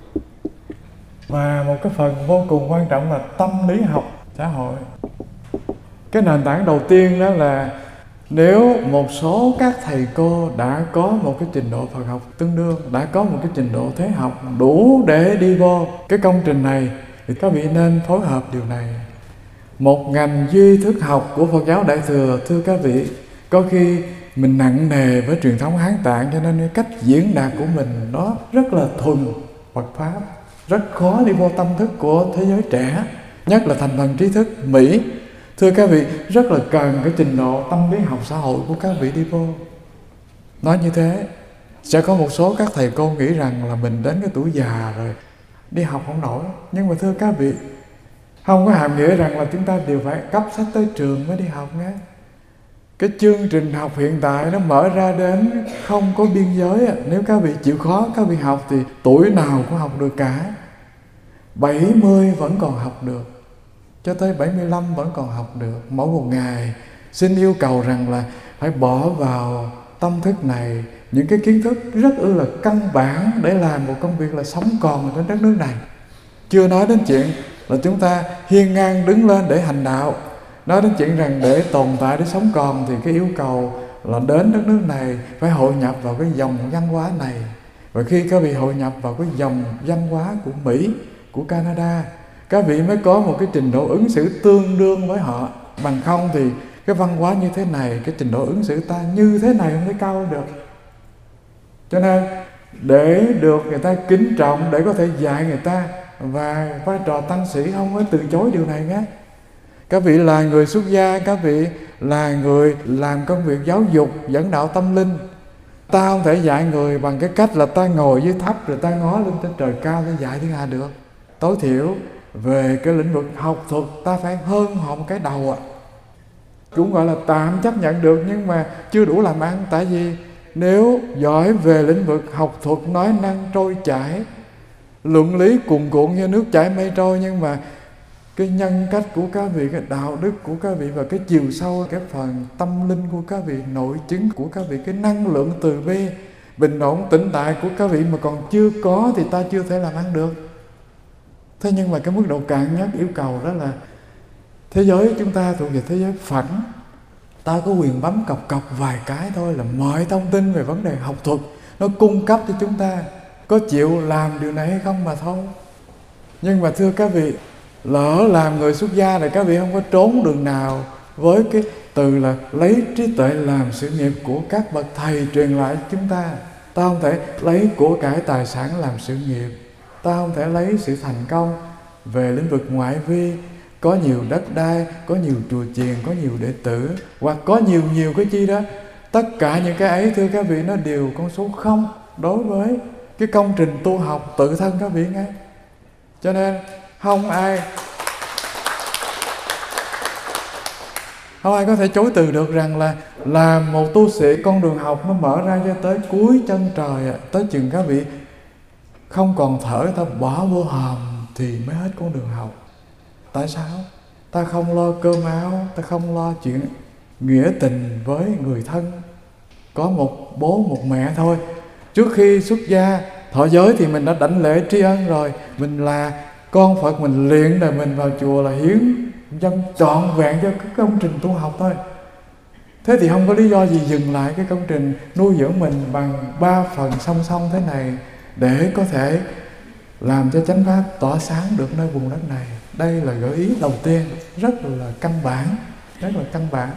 Và một cái phần vô cùng quan trọng là tâm lý học xã hội. Cái nền tảng đầu tiên đó là nếu một số các thầy cô đã có một cái trình độ Phật học tương đương, đã có một cái trình độ thế học đủ để đi vô cái công trình này, thì các vị nên phối hợp điều này. Một ngành duy thức học của Phật giáo Đại Thừa, thưa các vị, có khi mình nặng nề với truyền thống Hán Tạng, cho nên cái cách diễn đạt của mình nó rất là thuần Phật Pháp, rất khó đi vô tâm thức của thế giới trẻ, nhất là thành phần trí thức Mỹ. Thưa các vị, rất là cần cái trình độ tâm lý học xã hội của các vị đi vô. Nói như thế, sẽ có một số các thầy cô nghĩ rằng là mình đến cái tuổi già rồi, đi học không nổi. Nhưng mà thưa các vị, không có hàm nghĩa rằng là chúng ta đều phải cấp sách tới trường mới đi học nhé. Cái chương trình học hiện tại nó mở ra đến không có biên giới. Nếu các vị chịu khó, các vị học thì tuổi nào cũng học được cả. 70 vẫn còn học được, cho tới 75 vẫn còn học được. Mỗi một ngày xin yêu cầu rằng là phải bỏ vào tâm thức này những cái kiến thức rất là căn bản để làm một công việc là sống còn trên đất nước này. Chưa nói đến chuyện là chúng ta hiên ngang đứng lên để hành đạo. Nói đến chuyện rằng để tồn tại, để sống còn thì cái yêu cầu là đến đất nước này phải hội nhập vào cái dòng văn hóa này. Và khi các vị hội nhập vào cái dòng văn hóa của Mỹ, của Canada, các vị mới có một cái trình độ ứng xử tương đương với họ. Bằng không thì cái văn hóa như thế này, cái trình độ ứng xử ta như thế này không thể cao hơn được. Cho nên để được người ta kính trọng, để có thể dạy người ta, và vai trò tăng sĩ không có từ chối điều này nhé. Các vị là người xuất gia, các vị là người làm công việc giáo dục, dẫn đạo tâm linh. Ta không thể dạy người bằng cái cách là ta ngồi dưới thấp rồi ta ngó lên trên trời cao để dạy thiên hạ được. Tối thiểu về cái lĩnh vực học thuật ta phải hơn họ một cái đầu ạ. Cũng gọi là tạm chấp nhận được, nhưng mà chưa đủ làm ăn. Tại vì nếu giỏi về lĩnh vực học thuật, nói năng trôi chảy, luận lý cuồn cuộn như nước chảy mây trôi, nhưng mà cái nhân cách của các vị, cái đạo đức của các vị và cái chiều sâu, cái phần tâm linh của các vị, nội chứng của các vị, cái năng lượng từ bi, bình ổn tĩnh tại của các vị mà còn chưa có thì ta chưa thể làm ăn được. Thế nhưng mà cái mức độ cạn nhất yêu cầu đó là thế giới chúng ta thuộc về thế giới phẳng. Ta có quyền bấm cọc vài cái thôi là mọi thông tin về vấn đề học thuật nó cung cấp cho chúng ta. Có chịu làm điều này hay không mà thôi. Nhưng mà thưa các vị, lỡ làm người xuất gia thì các vị không có trốn đường nào với cái từ là lấy trí tuệ làm sự nghiệp của các bậc thầy truyền lại chúng ta. Ta không thể lấy của cải tài sản làm sự nghiệp. Ta không thể lấy sự thành công về lĩnh vực ngoại vi, có nhiều đất đai, có nhiều chùa chiền, có nhiều đệ tử, hoặc có nhiều cái chi đó. Tất cả những cái ấy thưa các vị, nó đều con số 0 đối với cái công trình tu học tự thân các vị nghe. Cho nên không ai Không ai có thể chối từ được rằng là một tu sĩ, con đường học nó mở ra cho tới cuối chân trời, tới chừng các vị không còn thở, ta bỏ vô hòm thì mới hết con đường học. Tại sao? Ta không lo cơm áo, ta không lo chuyện nghĩa tình với người thân, có một bố một mẹ thôi. Trước khi xuất gia thọ giới thì mình đã đảnh lễ tri ân rồi. Mình là con Phật, mình luyện đời mình vào chùa là hiến dân trọn vẹn cho cái công trình tu học thôi. Thế thì không có lý do gì dừng lại cái công trình nuôi dưỡng mình bằng 3 phần song song thế này để có thể làm cho chánh pháp tỏa sáng được nơi vùng đất này. Đây là gợi ý đầu tiên, rất là căn bản, rất là căn bản.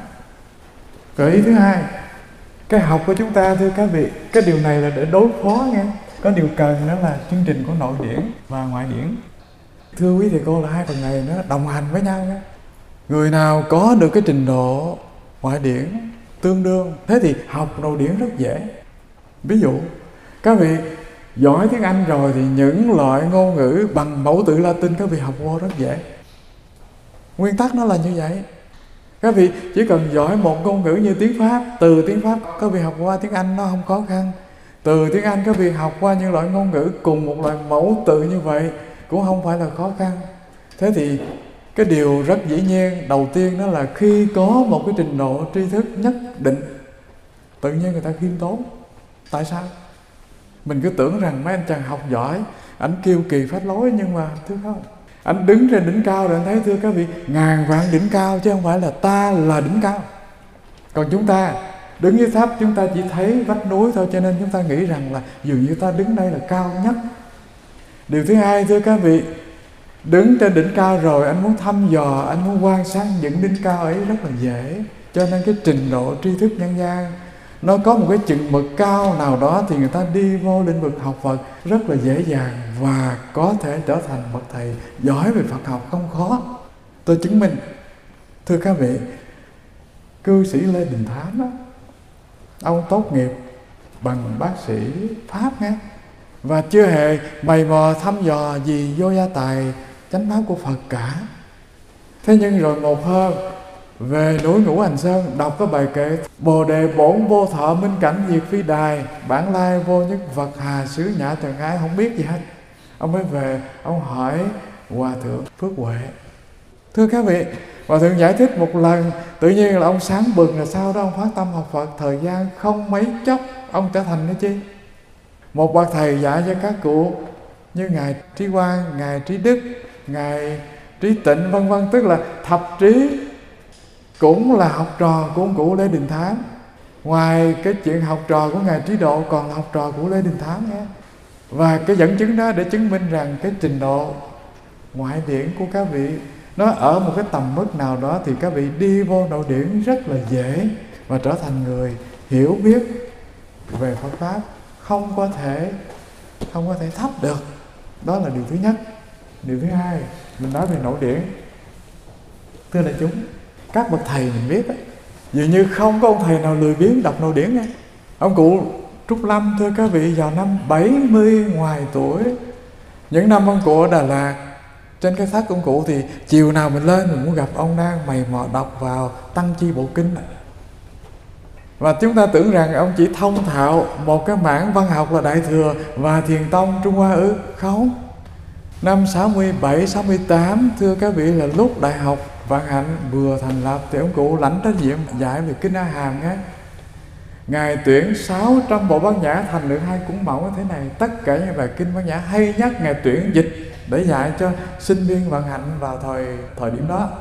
Gợi ý thứ hai, cái học của chúng ta thưa các vị, cái điều này là để đối phó nghe. Có điều cần đó là chương trình của nội điển và ngoại điển. Thưa quý thầy cô, là hai phần này nó đồng hành với nhau nghe. Người nào có được cái trình độ ngoại điển tương đương, thế thì học nội điển rất dễ. Ví dụ các vị giỏi tiếng Anh rồi thì những loại ngôn ngữ bằng mẫu tự Latin các vị học vô rất dễ. Nguyên tắc nó là như vậy. Các vị chỉ cần giỏi một ngôn ngữ như tiếng Pháp, từ tiếng Pháp các vị học qua tiếng Anh nó không khó khăn. Từ tiếng Anh các vị học qua những loại ngôn ngữ cùng một loại mẫu tự như vậy cũng không phải là khó khăn. Thế thì cái điều rất dĩ nhiên đầu tiên đó là khi có một cái trình độ tri thức nhất định, tự nhiên người ta khiêm tốn. Tại sao? Mình cứ tưởng rằng mấy anh chàng học giỏi ảnh kiêu kỳ phách lối, nhưng mà thưa không, anh đứng trên đỉnh cao rồi anh thấy thưa các vị ngàn vạn đỉnh cao, chứ không phải là ta là đỉnh cao. Còn chúng ta đứng dưới thấp, chúng ta chỉ thấy vách núi thôi, cho nên chúng ta nghĩ rằng là dường như ta đứng đây là cao nhất. Điều thứ hai thưa các vị, đứng trên đỉnh cao rồi anh muốn thăm dò, anh muốn quan sát những đỉnh cao ấy rất là dễ. Cho nên cái trình độ tri thức nhân gian nó có một cái chừng mực cao nào đó thì người ta đi vô lĩnh vực học Phật rất là dễ dàng và có thể trở thành bậc thầy giỏi về Phật học không khó. Tôi chứng minh. Thưa các vị, cư sĩ Lê Đình Thám đó, ông tốt nghiệp bằng bác sĩ Pháp nghe, và chưa hề mày mò thăm dò gì vô gia tài chánh pháp của Phật cả. Thế nhưng rồi một hôm về núi Ngũ Hành Sơn đọc cái bài kệ Bồ đề bổn vô thọ minh cảnh diệt phi đài, bản lai vô nhất vật hà xứ nhã trần ái, không biết gì hết. Ông mới về, ông hỏi Hòa Thượng Phước Huệ. Thưa các vị, Hòa Thượng giải thích một lần, tự nhiên là ông sáng bừng, là sau đó ông phát tâm học Phật, thời gian không mấy chốc ông trở thành cái chi? Một bậc thầy dạy cho các cụ như Ngài Trí Quang, Ngài Trí Đức, Ngài Trí Tịnh vân vân, tức là thập trí cũng là học trò của ông cụ Lê Đình Thám. Ngoài cái chuyện học trò của Ngài Trí Độ còn là học trò của Lê Đình Thám nhé. Và cái dẫn chứng đó để chứng minh rằng cái trình độ ngoại điển của các vị nó ở một cái tầm mức nào đó thì các vị đi vô nội điển rất là dễ và trở thành người hiểu biết về Phật Pháp, không có thể thấp được. Đó là điều thứ nhất. Điều thứ hai, mình nói về nội điển. Thưa đại chúng, các bậc thầy mình biết ấy, dường như không có ông thầy nào lười biếng đọc nội điển nghe. Ông cụ Trúc Lâm thưa các vị vào năm 70 ngoài tuổi, những năm ông cụ ở Đà Lạt, trên cái thác ông cụ thì chiều nào mình lên mình muốn gặp ông đang mày mò đọc vào Tăng Chi Bộ Kinh. Và chúng ta tưởng rằng ông chỉ thông thạo một cái mảng văn học là Đại Thừa và Thiền Tông Trung Hoa ư? Không. Năm 67, 68 thưa các vị là lúc Đại học Vạn Hạnh vừa thành lập thì ông cụ lãnh trách nhiệm dạy về Kinh A Hàm nghe. Ngài tuyển 600 bộ bát nhã thành được 2 cuốn mẫu như thế này. Tất cả những bài kinh bát nhã hay nhất Ngài tuyển dịch để dạy cho sinh viên Vạn Hạnh vào thời điểm đó.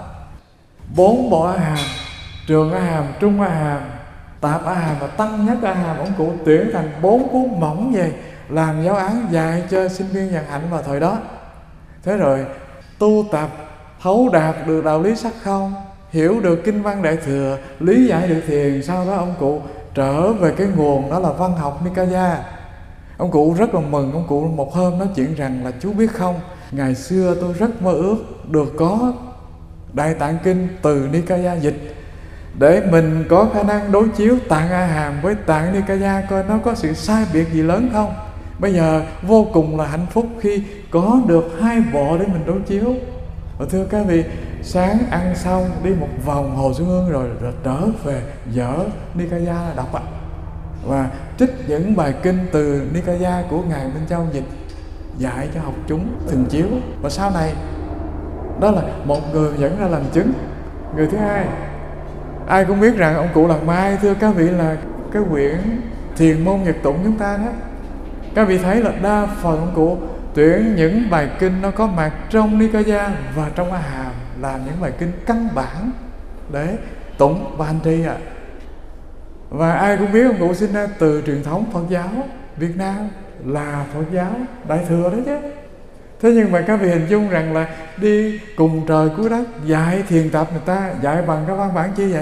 4 bộ A Hàm, Trường A Hàm, Trung A Hàm, Tạp A Hàm và Tăng Nhất A Hàm, ông cụ tuyển thành 4 cuốn mỏng về làm giáo án dạy cho sinh viên Vạn Hạnh vào thời đó. Thế rồi tu tập thấu đạt được đạo lý sắc không, hiểu được kinh văn Đại Thừa, lý giải được thiền. Sau đó ông cụ trở về cái nguồn đó là văn học Nikaya. Ông cụ rất là mừng. Ông cụ một hôm nói chuyện rằng là chú biết không, ngày xưa tôi rất mơ ước được có Đại Tạng Kinh từ Nikaya dịch để mình có khả năng đối chiếu Tạng A Hàm với Tạng Nikaya coi nó có sự sai biệt gì lớn không. Bây giờ vô cùng là hạnh phúc khi có được 2 bộ để mình đối chiếu. Và thưa các vị, sáng ăn xong đi một vòng Hồ Xuân Hương rồi trở về dở Nikaya là đọc ạ, và trích những bài kinh từ Nikaya của Ngài Minh Châu dịch dạy cho học chúng thường chiếu. Và sau này đó là một người dẫn ra làm chứng. Người thứ hai, ai cũng biết rằng ông cụ Làng Mai, thưa các vị, là cái quyển Thiền Môn Nhật Tụng chúng ta đó. Các vị thấy là đa phần ông cụ tuyển những bài kinh nó có mặt trong Nikaya và trong A Hàm là những bài kinh căn bản để tụng và hành trì ạ. Và ai cũng biết ông cụ sinh ra từ truyền thống Phật giáo Việt Nam là Phật giáo Đại Thừa đó chứ. Thế nhưng mà các vị hình dung rằng là đi cùng trời cuối đất dạy thiền tập người ta, dạy bằng cái văn bản chi vậy?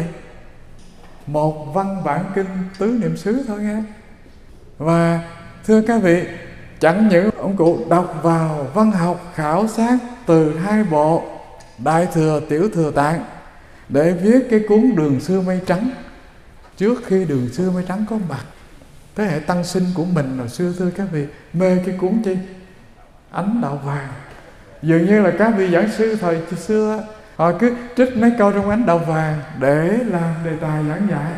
Một văn bản kinh tứ niệm xứ thôi nghe. Và thưa các vị, chẳng những ông cụ đọc vào văn học khảo sát từ hai bộ Đại Thừa, Tiểu Thừa Tạng để viết cái cuốn Đường Xưa Mây Trắng trước khi Đường Xưa Mây Trắng có mặt. Thế hệ tăng sinh của mình hồi xưa, thưa các vị, mê cái cuốn chi? Ánh Đạo Vàng. Dường như là các vị giảng sư thời xưa họ cứ trích mấy câu trong Ánh Đạo Vàng để làm đề tài giảng dạy.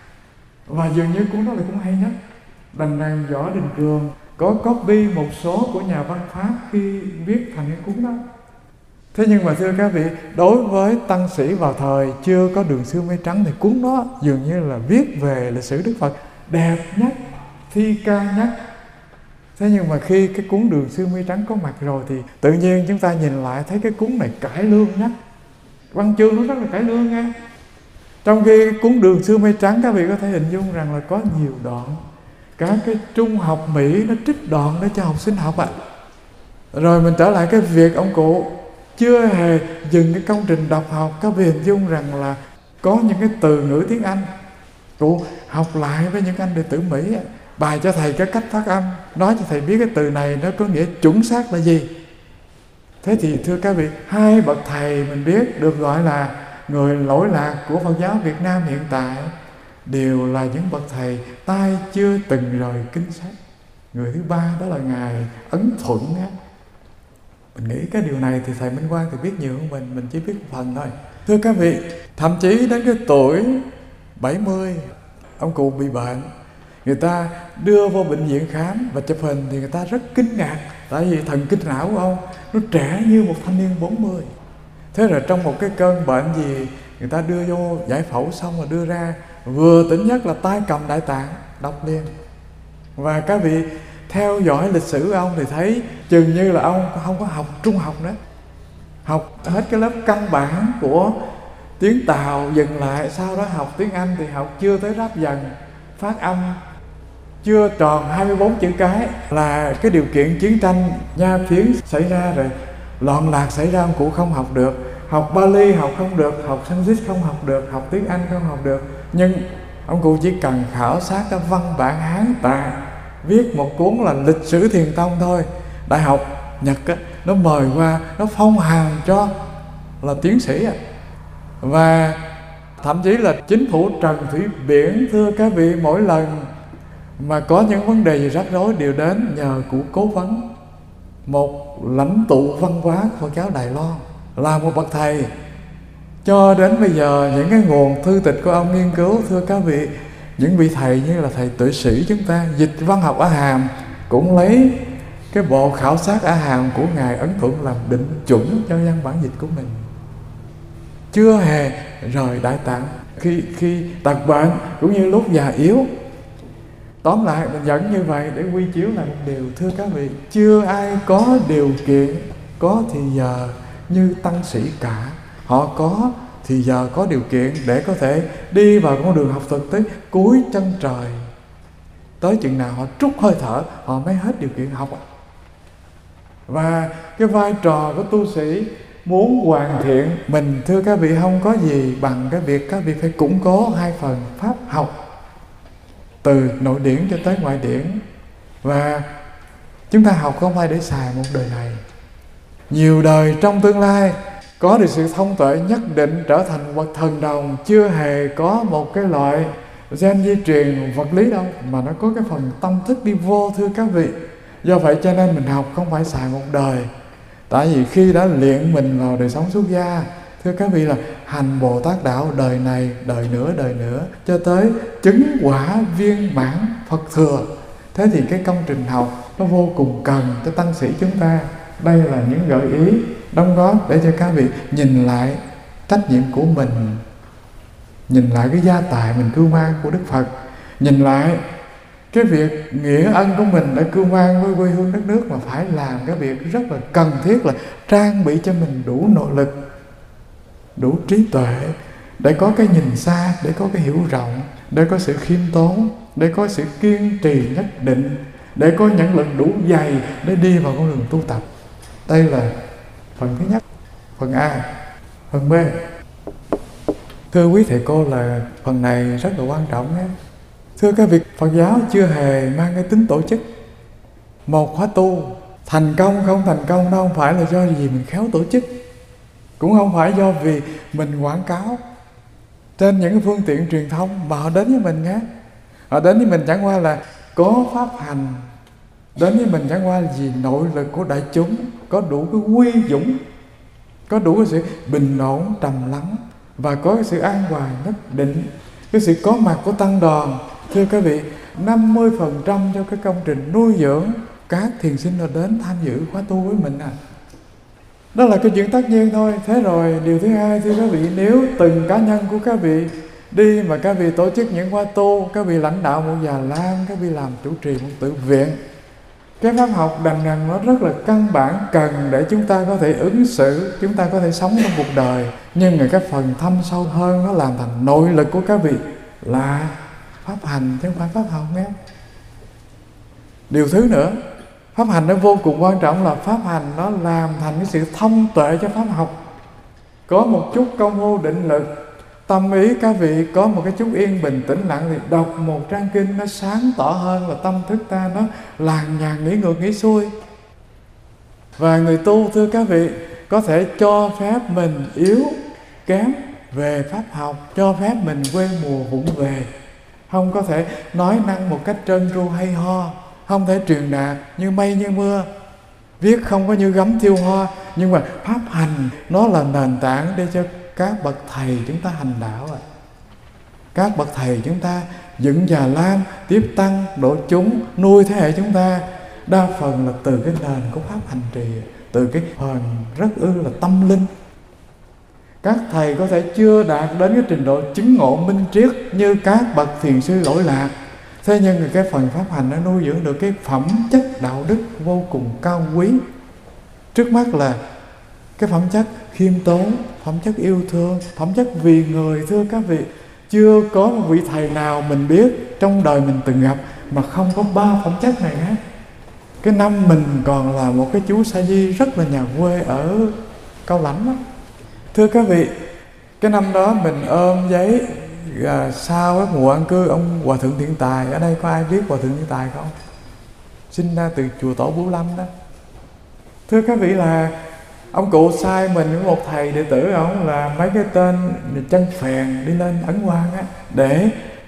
Và dường như cuốn đó là cũng hay nhất. Đành rằng Võ Đình Cường có copy một số của nhà văn Pháp khi viết thành cái cuốn đó. Thế nhưng mà thưa các vị, đối với tăng sĩ vào thời chưa có Đường Xưa Mây Trắng thì cuốn đó dường như là viết về lịch sử Đức Phật đẹp nhất, thi ca nhất. Thế nhưng mà khi cái cuốn Đường Xưa Mây Trắng có mặt rồi thì tự nhiên chúng ta nhìn lại thấy cái cuốn này cải lương nhất. Văn chương nó rất là cải lương nghe. Trong khi cái cuốn Đường Xưa Mây Trắng các vị có thể hình dung rằng là có nhiều đoạn. Cả cái trung học Mỹ nó trích đoạn để cho học sinh học ạ. Rồi mình trở lại cái việc ông cụ chưa hề dừng cái công trình đọc học. Các vị hình dung rằng là có những cái từ ngữ tiếng Anh cụ học lại với những anh đệ tử Mỹ, bài cho thầy cái cách phát âm, nói cho thầy biết cái từ này nó có nghĩa chuẩn xác là gì. Thế thì thưa các vị, hai bậc thầy mình biết được gọi là người lỗi lạc của Phật giáo Việt Nam hiện tại đều là những bậc thầy tay chưa từng rời kinh sách. Người thứ ba đó là Ngài Ấn Thuận á. Mình nghĩ cái điều này thì thầy Minh Quang thì biết nhiều hơn mình chỉ biết một phần thôi. Thưa các vị, thậm chí đến cái tuổi 70 ông cụ bị bệnh, người ta đưa vô bệnh viện khám và chụp hình thì người ta rất kinh ngạc, tại vì thần kinh não của ông nó trẻ như một thanh niên 40. Thế rồi trong một cái cơn bệnh gì người ta đưa vô giải phẫu xong rồi đưa ra, vừa tỉnh giấc là tay cầm Đại Tạng đọc liền. Và các vị theo dõi lịch sử của ông thì thấy chừng như là ông không có học trung học nữa, học hết cái lớp căn bản của tiếng Tàu dừng lại, sau đó học tiếng Anh thì học chưa tới ráp dần, phát âm chưa tròn 24 chữ cái, là cái điều kiện chiến tranh Nha Phiến xảy ra rồi, loạn lạc xảy ra, ông cụ không học được. Học Bali học không được, học Sanskrit không học được, học tiếng Anh không học được. Nhưng ông cụ chỉ cần khảo sát các văn bản Hán Tạng, viết một cuốn là Lịch sử Thiền Tông thôi. Đại học Nhật á, nó mời qua, nó phong hàm cho là tiến sĩ á. Và thậm chí là chính phủ Trần Thủy Biển, thưa các vị, mỗi lần mà có những vấn đề gì rắc rối đều đến nhờ cụ cố vấn, một lãnh tụ văn hóa của Phật giáo Đài Loan, là một bậc thầy. Cho đến bây giờ những cái nguồn thư tịch của ông nghiên cứu, thưa các vị, những vị thầy như là thầy Tuệ Sĩ chúng ta dịch văn học A Hàm cũng lấy cái bộ khảo sát A Hàm của Ngài Ấn Thuận làm định chuẩn cho văn bản dịch của mình. Chưa hề rời Đại Tạng khi tật bệnh cũng như lúc già yếu. Tóm lại mình dẫn như vậy để quy chiếu là một điều, thưa các vị, chưa ai có điều kiện, có thì giờ như tăng sĩ cả. Họ có thì giờ, có điều kiện để có thể đi vào con đường học thực tới cuối chân trời. Tới chừng nào họ trút hơi thở, họ mới hết điều kiện học. Và cái vai trò của tu sĩ muốn hoàn thiện mình, thưa các vị, không có gì bằng cái việc các vị phải củng cố hai phần pháp học từ nội điển cho tới ngoại điển. Và chúng ta học không phải để xài một đời này, nhiều đời trong tương lai có được sự thông tuệ nhất định trở thành bậc thần đồng. Chưa hề có một cái loại gen di truyền vật lý đâu, mà nó có cái phần tâm thức đi vô, thưa các vị. Do vậy cho nên mình học không phải xài một đời. Tại vì khi đã luyện mình vào đời sống xuất gia Thưa các vị, là hành Bồ Tát đạo đời này, đời nữa, cho tới chứng quả viên mãn Phật thừa. Thế thì cái công trình học nó vô cùng cần cho tăng sĩ chúng ta. Đây là những gợi ý, đóng góp để cho các vị nhìn lại trách nhiệm của mình, nhìn lại cái gia tài mình cưu mang của Đức Phật, nhìn lại cái việc nghĩa ân của mình đã cưu mang với quê hương đất nước, mà phải làm cái việc rất là cần thiết là trang bị cho mình đủ nội lực, đủ trí tuệ để có cái nhìn xa, để có cái hiểu rộng, để có sự khiêm tốn, để có sự kiên trì nhất định, để có nhẫn lực đủ dày để đi vào con đường tu tập. Đây là phần thứ nhất. Phần A. Phần B. Thưa quý thầy cô, là phần này rất là quan trọng nhé. Thưa các vị, Phật giáo chưa hề mang cái tính tổ chức. Một khóa tu thành công không thành công đâu không phải là do vì mình khéo tổ chức, cũng không phải do vì mình quảng cáo trên những cái phương tiện truyền thông, mà họ đến với mình nhé. Họ đến với mình chẳng qua là có pháp hành, đến với mình chẳng qua là vì nội lực của đại chúng có đủ cái quy dũng, có đủ cái sự bình ổn trầm lắng, và có cái sự an hòa nhất định, cái sự có mặt của tăng đoàn. Thưa các vị, 50% cho cái công trình nuôi dưỡng các thiền sinh là đến tham dự khóa tu với mình. Đó là cái chuyện tất nhiên thôi. Thế rồi điều thứ hai, thưa các vị, nếu từng cá nhân của các vị đi mà các vị tổ chức những khóa tu, các vị lãnh đạo một già lam, các vị làm chủ trì một tự viện, cái pháp học đằng rằng nó rất là căn bản, cần để chúng ta có thể ứng xử, chúng ta có thể sống trong cuộc đời. Nhưng mà cái phần thâm sâu hơn, nó làm thành nội lực của các vị là pháp hành, chứ không phải pháp học nhé. Điều thứ nữa, pháp hành nó vô cùng quan trọng, là pháp hành nó làm thành cái sự thông tuệ cho pháp học. Có một chút công phu định lực, tâm ý các vị có một cái chút yên bình tĩnh lặng, thì đọc một trang kinh nó sáng tỏ hơn, là tâm thức ta nó làng nhàng nghĩ ngược nghĩ xuôi. Và người tu, thưa các vị, có thể cho phép mình yếu kém về pháp học, cho phép mình quê mùa vụng về, không có thể nói năng một cách trơn tru hay ho, không thể truyền đạt như mây như mưa, viết không có như gấm thiêu hoa. Nhưng mà pháp hành nó là nền tảng để cho các bậc thầy chúng ta hành đạo. Các bậc thầy chúng ta dựng già lam, tiếp tăng, độ chúng, nuôi thế hệ chúng ta, đa phần là từ cái nền của pháp hành trì, từ cái phần rất là tâm linh. Các thầy có thể chưa đạt đến cái trình độ chứng ngộ minh triết như các bậc thiền sư lỗi lạc, thế nhưng cái phần pháp hành nó nuôi dưỡng được cái phẩm chất đạo đức vô cùng cao quý. Trước mắt là cái phẩm chất khiêm tốn, phẩm chất yêu thương, phẩm chất vì người. Thưa các vị, chưa có một vị thầy nào mình biết trong đời mình từng gặp mà không có ba phẩm chất này hết. Cái năm mình còn là một cái chú sa di rất là nhà quê ở Cao Lãnh đó. Thưa các vị, cái năm đó mình ôm giấy sau cái mùa an cư ông Hòa Thượng Thiện Tài. Ở đây có ai biết Hòa Thượng Thiện Tài không? Sinh ra từ chùa Tổ Bửu Lâm đó. Thưa các vị, là ông cụ sai mình với một thầy đệ tử ông là mấy cái tên chân phèn đi lên Ấn Quang á, để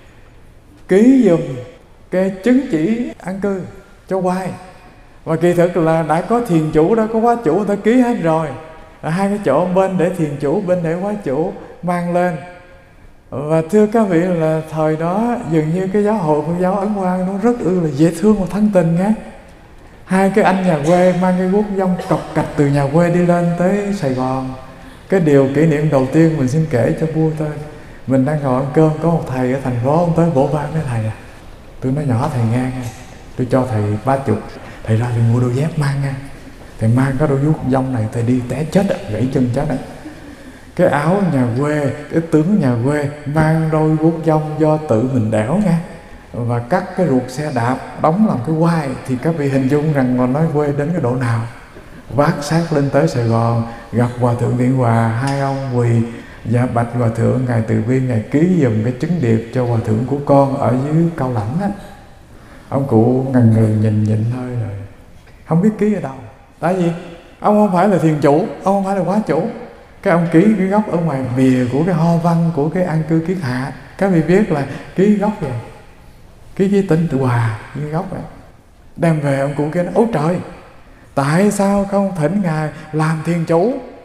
ký giùm cái chứng chỉ an cư cho hoài. Và kỳ thực là đã có thiền chủ đó, có quá chủ người ta ký hết rồi. Hai cái chỗ bên để thiền chủ, bên để quá chủ mang lên. Và thưa các vị, là thời đó dường như cái giáo hội Phật giáo Ấn Quang nó rất là dễ thương và thân tình nhé. Hai cái anh nhà quê mang cái guốc dông cọc cạch từ nhà quê đi lên tới Sài Gòn. Cái điều kỷ niệm đầu tiên mình xin kể cho vui thôi. Mình đang ngồi ăn cơm, có một thầy ở thành phố, ông tới vỗ vai với thầy tôi nói nhỏ thầy nghe nha, tôi cho thầy 30, thầy ra thì mua đôi dép mang nha. Thầy mang cái đôi guốc dông này thầy đi té chết á, gãy chân chết á. Cái áo nhà quê, cái tướng nhà quê, mang đôi guốc dông do tự mình đẽo nha, và cắt cái ruột xe đạp đóng làm cái quai, thì các vị hình dung rằng là nói quê đến cái độ nào. Vác xác lên tới Sài Gòn, gặp Hòa Thượng Điện Hòa, hai ông quỳ dạ bạch Hòa Thượng, ngài từ bi, ngài ký giùm cái chứng điệp cho Hòa Thượng của con ở dưới Cao Lãnh á. Ông cụ ngần ngừ nhìn thôi rồi không biết ký ở đâu, tại vì ông không phải là thiền chủ, ông không phải là quá chủ. Cái ông ký cái góc ở ngoài bìa của cái ho văn của cái an cư kiết hạ. Các vị biết là ký góc vậy, ký cái tên tự Hòa, cái góc vậy. Đem về ông cụ kia nói, ôi trời, tại sao không thỉnh ngài làm thiền chủ?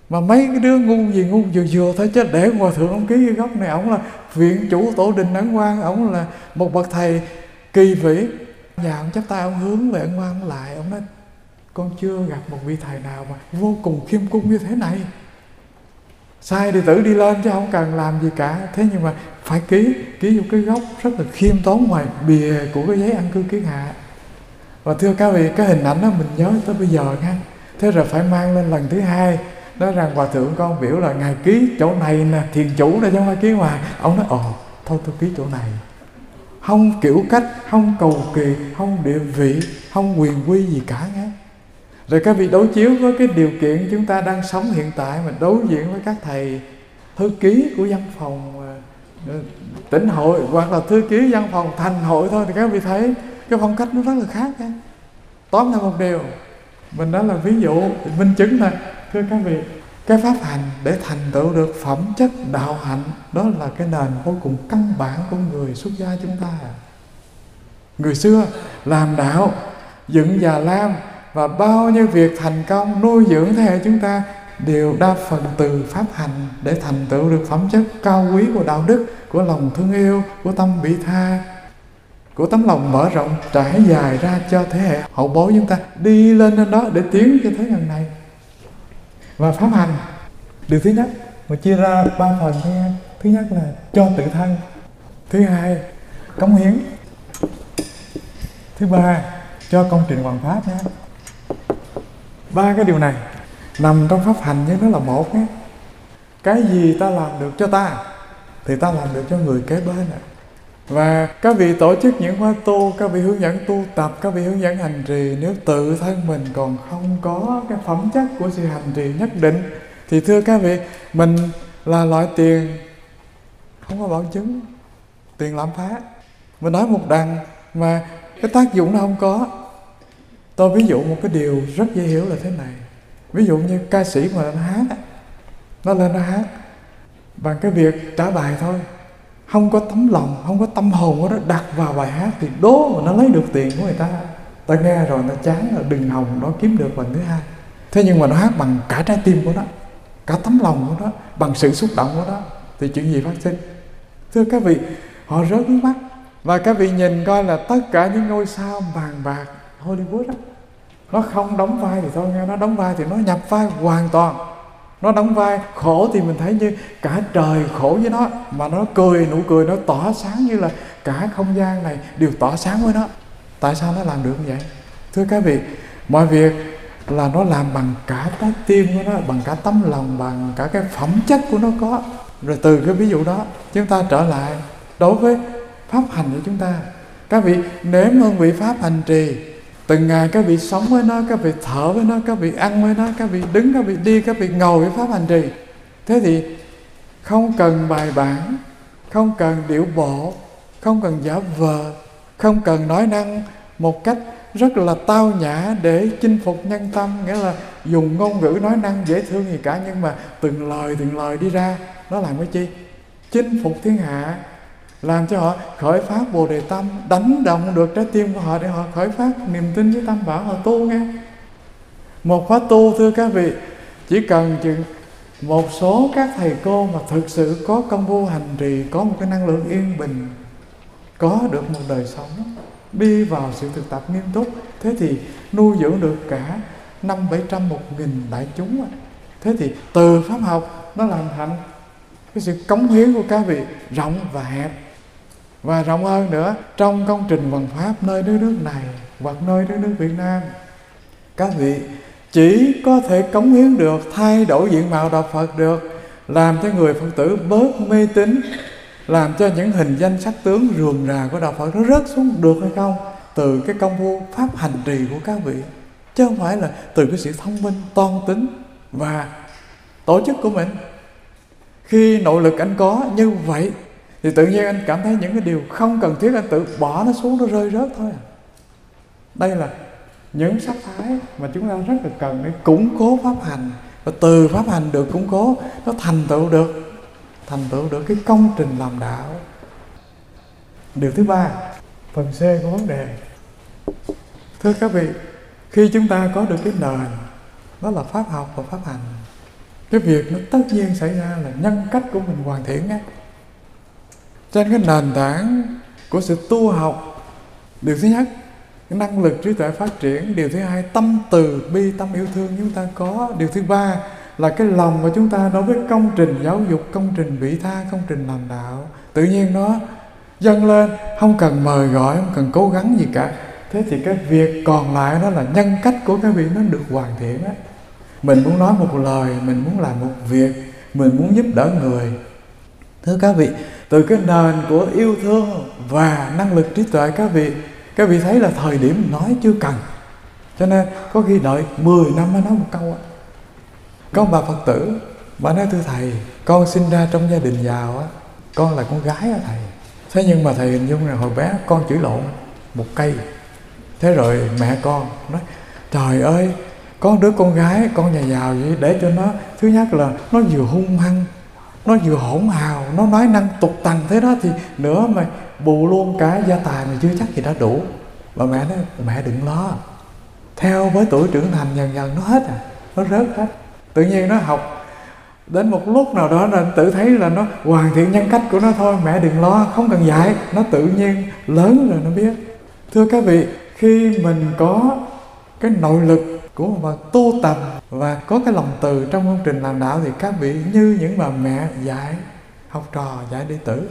Mà mấy cái đứa ngu gì ngu vừa thôi, chứ để hòa thượng ông ký cái gốc này, ổng là viện chủ tổ đình Ấn Quang, ổng là một bậc thầy kỳ vĩ. Nhà ông chắp tay, ông hướng về Ấn Quang lại, ông nói con chưa gặp một vị thầy nào mà vô cùng khiêm cung như thế này. Sai đệ tử đi lên chứ không cần làm gì cả. Thế nhưng mà phải ký vô cái gốc rất là khiêm tốn ngoài bìa của cái giấy an cư kiết hạ. Và thưa các vị, cái hình ảnh đó mình nhớ tới bây giờ nha. Thế rồi phải mang lên lần thứ hai, nói rằng hòa thượng con biểu là ngài ký chỗ này nè, thiền chủ này chứ không phải ký ngoài. Ông nói thôi tôi ký chỗ này. Không kiểu cách, không cầu kỳ, không địa vị, không quyền quy gì cả nghe. Rồi các vị đối chiếu với cái điều kiện chúng ta đang sống hiện tại, mà đối diện với các thầy thư ký của văn phòng tỉnh hội hoặc là thư ký văn phòng thành hội thôi, thì các vị thấy cái phong cách nó rất là khác nha. Tóm lại một điều, mình đó là ví dụ minh chứng là, thưa các vị, cái pháp hành để thành tựu được phẩm chất đạo hạnh, đó là cái nền vô cùng căn bản của người xuất gia chúng ta. Người xưa làm đạo, dựng Già Lam và bao nhiêu việc thành công nuôi dưỡng thế hệ chúng ta đều đa phần từ pháp hành để thành tựu được phẩm chất cao quý của đạo đức, của lòng thương yêu, của tâm vị tha, của tấm lòng mở rộng trải dài ra cho thế hệ hậu bối chúng ta đi lên đó để tiến cho thế gần này. Và pháp hành điều thứ nhất mà chia ra 3 phần nha. Thứ nhất là cho tự thân, thứ hai cống hiến, thứ ba cho công trình hoàn pháp nha. 3 cái điều này nằm trong pháp hành, nhưng nó là một nhé. Cái gì ta làm được cho ta thì ta làm được cho người kế bên. Và các vị tổ chức những khóa tu, các vị hướng dẫn tu tập, các vị hướng dẫn hành trì, nếu tự thân mình còn không có cái phẩm chất của sự hành trì nhất định, thì thưa các vị, mình là loại tiền không có bảo chứng, tiền lạm phát. Mình nói một đằng mà cái tác dụng nó không có. Tôi ví dụ một cái điều rất dễ hiểu là thế này. Ví dụ như ca sĩ mà nó hát, nó lên nó hát bằng cái việc trả bài thôi, không có tấm lòng, không có tâm hồn của nó đặt vào bài hát, thì đố mà nó lấy được tiền của người ta. Ta nghe rồi nó chán rồi, đừng hòng nó kiếm được lần thứ hai. Thế nhưng mà nó hát bằng cả trái tim của nó, cả tấm lòng của nó, bằng sự xúc động của nó, thì chuyện gì phát sinh? Thưa các vị, họ rớt nước mắt. Và các vị nhìn coi là tất cả những ngôi sao vàng bạc Hollywood đó, nó không đóng vai thì thôi nghe, nó đóng vai thì nó nhập vai hoàn toàn. Nó đóng vai khổ thì mình thấy như cả trời khổ với nó, mà nó cười, nụ cười nó tỏa sáng như là cả không gian này đều tỏa sáng với nó. Tại sao nó làm được như vậy? Thưa các vị, mọi việc là nó làm bằng cả trái tim của nó, bằng cả tấm lòng, bằng cả cái phẩm chất của nó có. Rồi từ cái ví dụ đó chúng ta trở lại đối với pháp hành của chúng ta. Các vị nếm hương vị pháp hành trì, từng ngày các vị sống với nó, các vị thở với nó, các vị ăn với nó, các vị đứng, các vị đi, các vị ngồi với pháp hành trì. Thế thì không cần bài bản, không cần điệu bộ, không cần giả vờ, không cần nói năng một cách rất là tao nhã để chinh phục nhân tâm, nghĩa là dùng ngôn ngữ nói năng dễ thương gì cả, nhưng mà từng lời đi ra nó làm cái chi? Chinh phục thiên hạ, làm cho họ khởi phát Bồ Đề tâm, đánh động được trái tim của họ để họ khởi phát niềm tin với Tam Bảo, họ tu nghe. Một khóa tu thưa các vị, chỉ cần chừng một số các thầy cô mà thực sự có công phu hành trì, có một cái năng lượng yên bình, có được một đời sống đi vào sự thực tập nghiêm túc, thế thì nuôi dưỡng được cả 500-700, 1.000 đại chúng. Thế thì từ pháp học nó làm thành cái sự cống hiến của các vị rộng và hẹp. Và rộng hơn nữa, trong công trình hoằng pháp nơi đất nước này hoặc nơi đất nước Việt Nam, các vị chỉ có thể cống hiến được, thay đổi diện mạo đạo Phật được, làm cho người Phật tử bớt mê tín, làm cho những hình danh sắc tướng rườm rà của đạo Phật nó rớt xuống được hay không? Từ cái công phu pháp hành trì của các vị, chứ không phải là từ cái sự thông minh, toan tính và tổ chức của mình. Khi nội lực anh có như vậy thì tự nhiên anh cảm thấy những cái điều không cần thiết anh tự bỏ nó xuống, nó rơi rớt thôi à. Đây là những sắc thái mà chúng ta rất là cần để củng cố pháp hành. Và từ pháp hành được củng cố, nó thành tựu được cái công trình làm đạo. Điều thứ ba, phần C của vấn đề. Thưa các vị, khi chúng ta có được cái nền, đó là pháp học và pháp hành, Cái việc nó tất nhiên xảy ra là nhân cách của mình hoàn thiện á. Trên cái nền tảng của sự tu học, điều thứ nhất, cái năng lực trí tuệ phát triển. Điều thứ hai, tâm từ bi, tâm yêu thương chúng ta có. Điều thứ ba là cái lòng của chúng ta đối với công trình giáo dục, công trình vị tha, công trình làm đạo, tự nhiên nó dâng lên, không cần mời gọi, không cần cố gắng gì cả. Thế thì cái việc còn lại đó là nhân cách của các vị nó được hoàn thiện á. Mình muốn nói một lời, mình muốn làm một việc, mình muốn giúp đỡ người. Thưa các vị, từ cái nền của yêu thương và năng lực trí tuệ các vị thấy là thời điểm nói chưa cần, cho nên có khi đợi 10 năm mới nói một câu á. Có bà Phật tử, bà nói: thưa thầy, con sinh ra trong gia đình giàu á, con là con gái á thầy. Thế nhưng mà thầy hình dung là hồi bé con chửi lộn một cây. Thế rồi mẹ con nói: trời ơi, có đứa con gái, con nhà giàu vậy, để cho nó, thứ nhất là nó vừa hung hăng, nó vừa hỗn hào, nó nói năng tục tằn thế đó, thì nữa mà bù luôn cả gia tài mà chưa chắc gì đã đủ. Bà mẹ nói: mẹ đừng lo, theo với tuổi trưởng thành dần dần nó hết à, nó rớt hết. Tự nhiên nó học đến một lúc nào đó là tự thấy là nó hoàn thiện nhân cách của nó thôi, mẹ đừng lo, không cần dạy, nó tự nhiên lớn rồi nó biết. Thưa các vị, khi mình có cái nội lực của một bậc tu tập và có cái lòng từ trong công trình làm đạo, thì các vị như những bà mẹ dạy học trò, dạy đệ tử.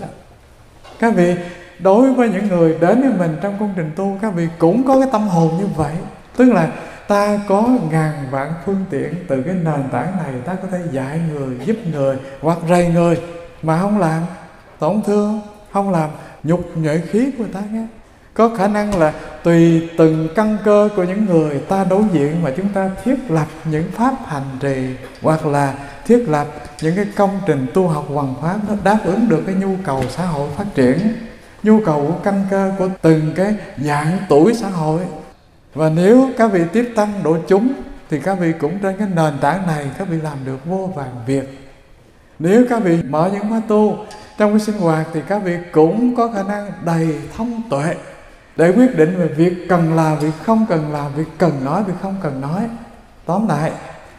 Các vị đối với những người đến với mình trong công trình tu, các vị cũng có cái tâm hồn như vậy. Tức là ta có ngàn vạn phương tiện, từ cái nền tảng này ta có thể dạy người, giúp người hoặc rầy người mà không làm tổn thương, không làm nhục nhuệ khí của người ta nghe. Có khả năng là tùy từng căn cơ của những người ta đối diện mà chúng ta thiết lập những pháp hành trì, hoặc là thiết lập những cái công trình tu học hoằng pháp, nó đáp ứng được cái nhu cầu xã hội phát triển, nhu cầu của căn cơ của từng cái dạng tuổi xã hội. Và nếu các vị tiếp tăng độ chúng thì các vị cũng trên cái nền tảng này các vị làm được vô vàn việc. Nếu các vị mở những khóa tu trong cái sinh hoạt thì các vị cũng có khả năng đầy thông tuệ để quyết định về việc cần làm, việc không cần làm, việc cần nói, việc không cần nói. Tóm lại,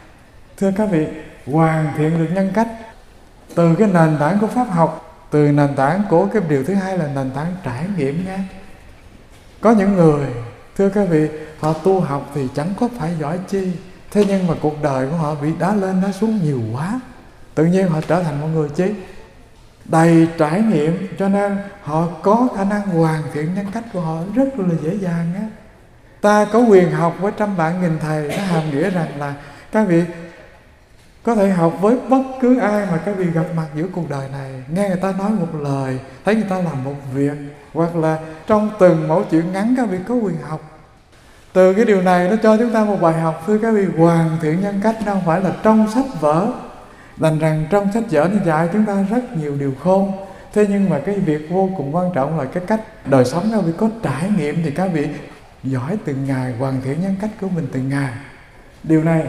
thưa các vị, hoàn thiện được nhân cách từ cái nền tảng của pháp học, từ nền tảng của cái điều thứ hai là nền tảng trải nghiệm nha. Có những người, thưa các vị, họ tu học thì chẳng có phải giỏi chi, thế nhưng mà cuộc đời của họ bị đá lên đá xuống nhiều quá, tự nhiên họ trở thành một người trí đầy trải nghiệm, cho nên họ có khả năng hoàn thiện nhân cách của họ rất là dễ dàng á. Ta có quyền học với 100 bạn nghìn thầy, nó hàm nghĩa rằng là các vị có thể học với bất cứ ai mà các vị gặp mặt giữa cuộc đời này, nghe người ta nói một lời, thấy người ta làm một việc, hoặc là trong từng mẫu chuyện ngắn các vị có quyền học. Từ cái điều này nó cho chúng ta một bài học, thưa các vị, hoàn thiện nhân cách đâu phải là trong sách vở. Đành rằng trong sách vở nó dạy chúng ta rất nhiều điều khôn, thế nhưng mà cái việc vô cùng quan trọng là cái cách đời sống các vị có trải nghiệm thì các vị giỏi từng ngày, hoàn thiện nhân cách của mình từng ngày. Điều này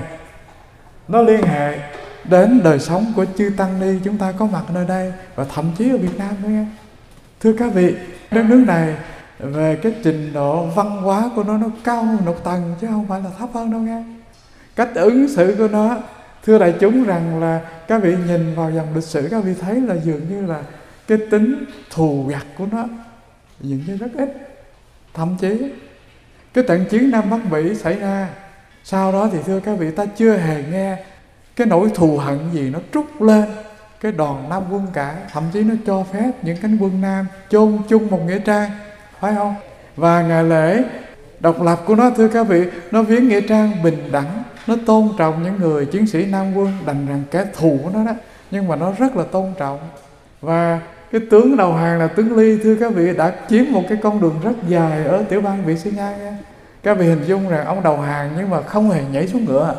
nó liên hệ đến đời sống của chư tăng ni chúng ta có mặt nơi đây, và thậm chí ở Việt Nam nữa nghe. Thưa các vị, đất nước này về cái trình độ văn hóa của nó cao hơn một tầng chứ không phải là thấp hơn đâu nghe. Cách ứng xử của nó, thưa đại chúng, rằng là các vị nhìn vào dòng lịch sử các vị thấy là dường như là cái tính thù gặt của nó dường như rất ít. Thậm chí cái trận chiến Nam Bắc Mỹ xảy ra, sau đó thì thưa các vị, ta chưa hề nghe cái nỗi thù hận gì nó trút lên cái đoàn Nam quân cả. Thậm chí nó cho phép những cánh quân Nam chôn chung một nghĩa trang, phải không? Và ngày lễ độc lập của nó, thưa các vị, nó viếng nghĩa trang bình đẳng, nó tôn trọng những người chiến sĩ Nam quân, đành rằng kẻ thù của nó đó, nhưng mà nó rất là tôn trọng. Và cái tướng đầu hàng là tướng Ly, thưa các vị, đã chiếm một cái con đường rất dài ở tiểu bang Vị Xuyên Nha nha. Các vị hình dung rằng ông đầu hàng nhưng mà không hề nhảy xuống ngựa,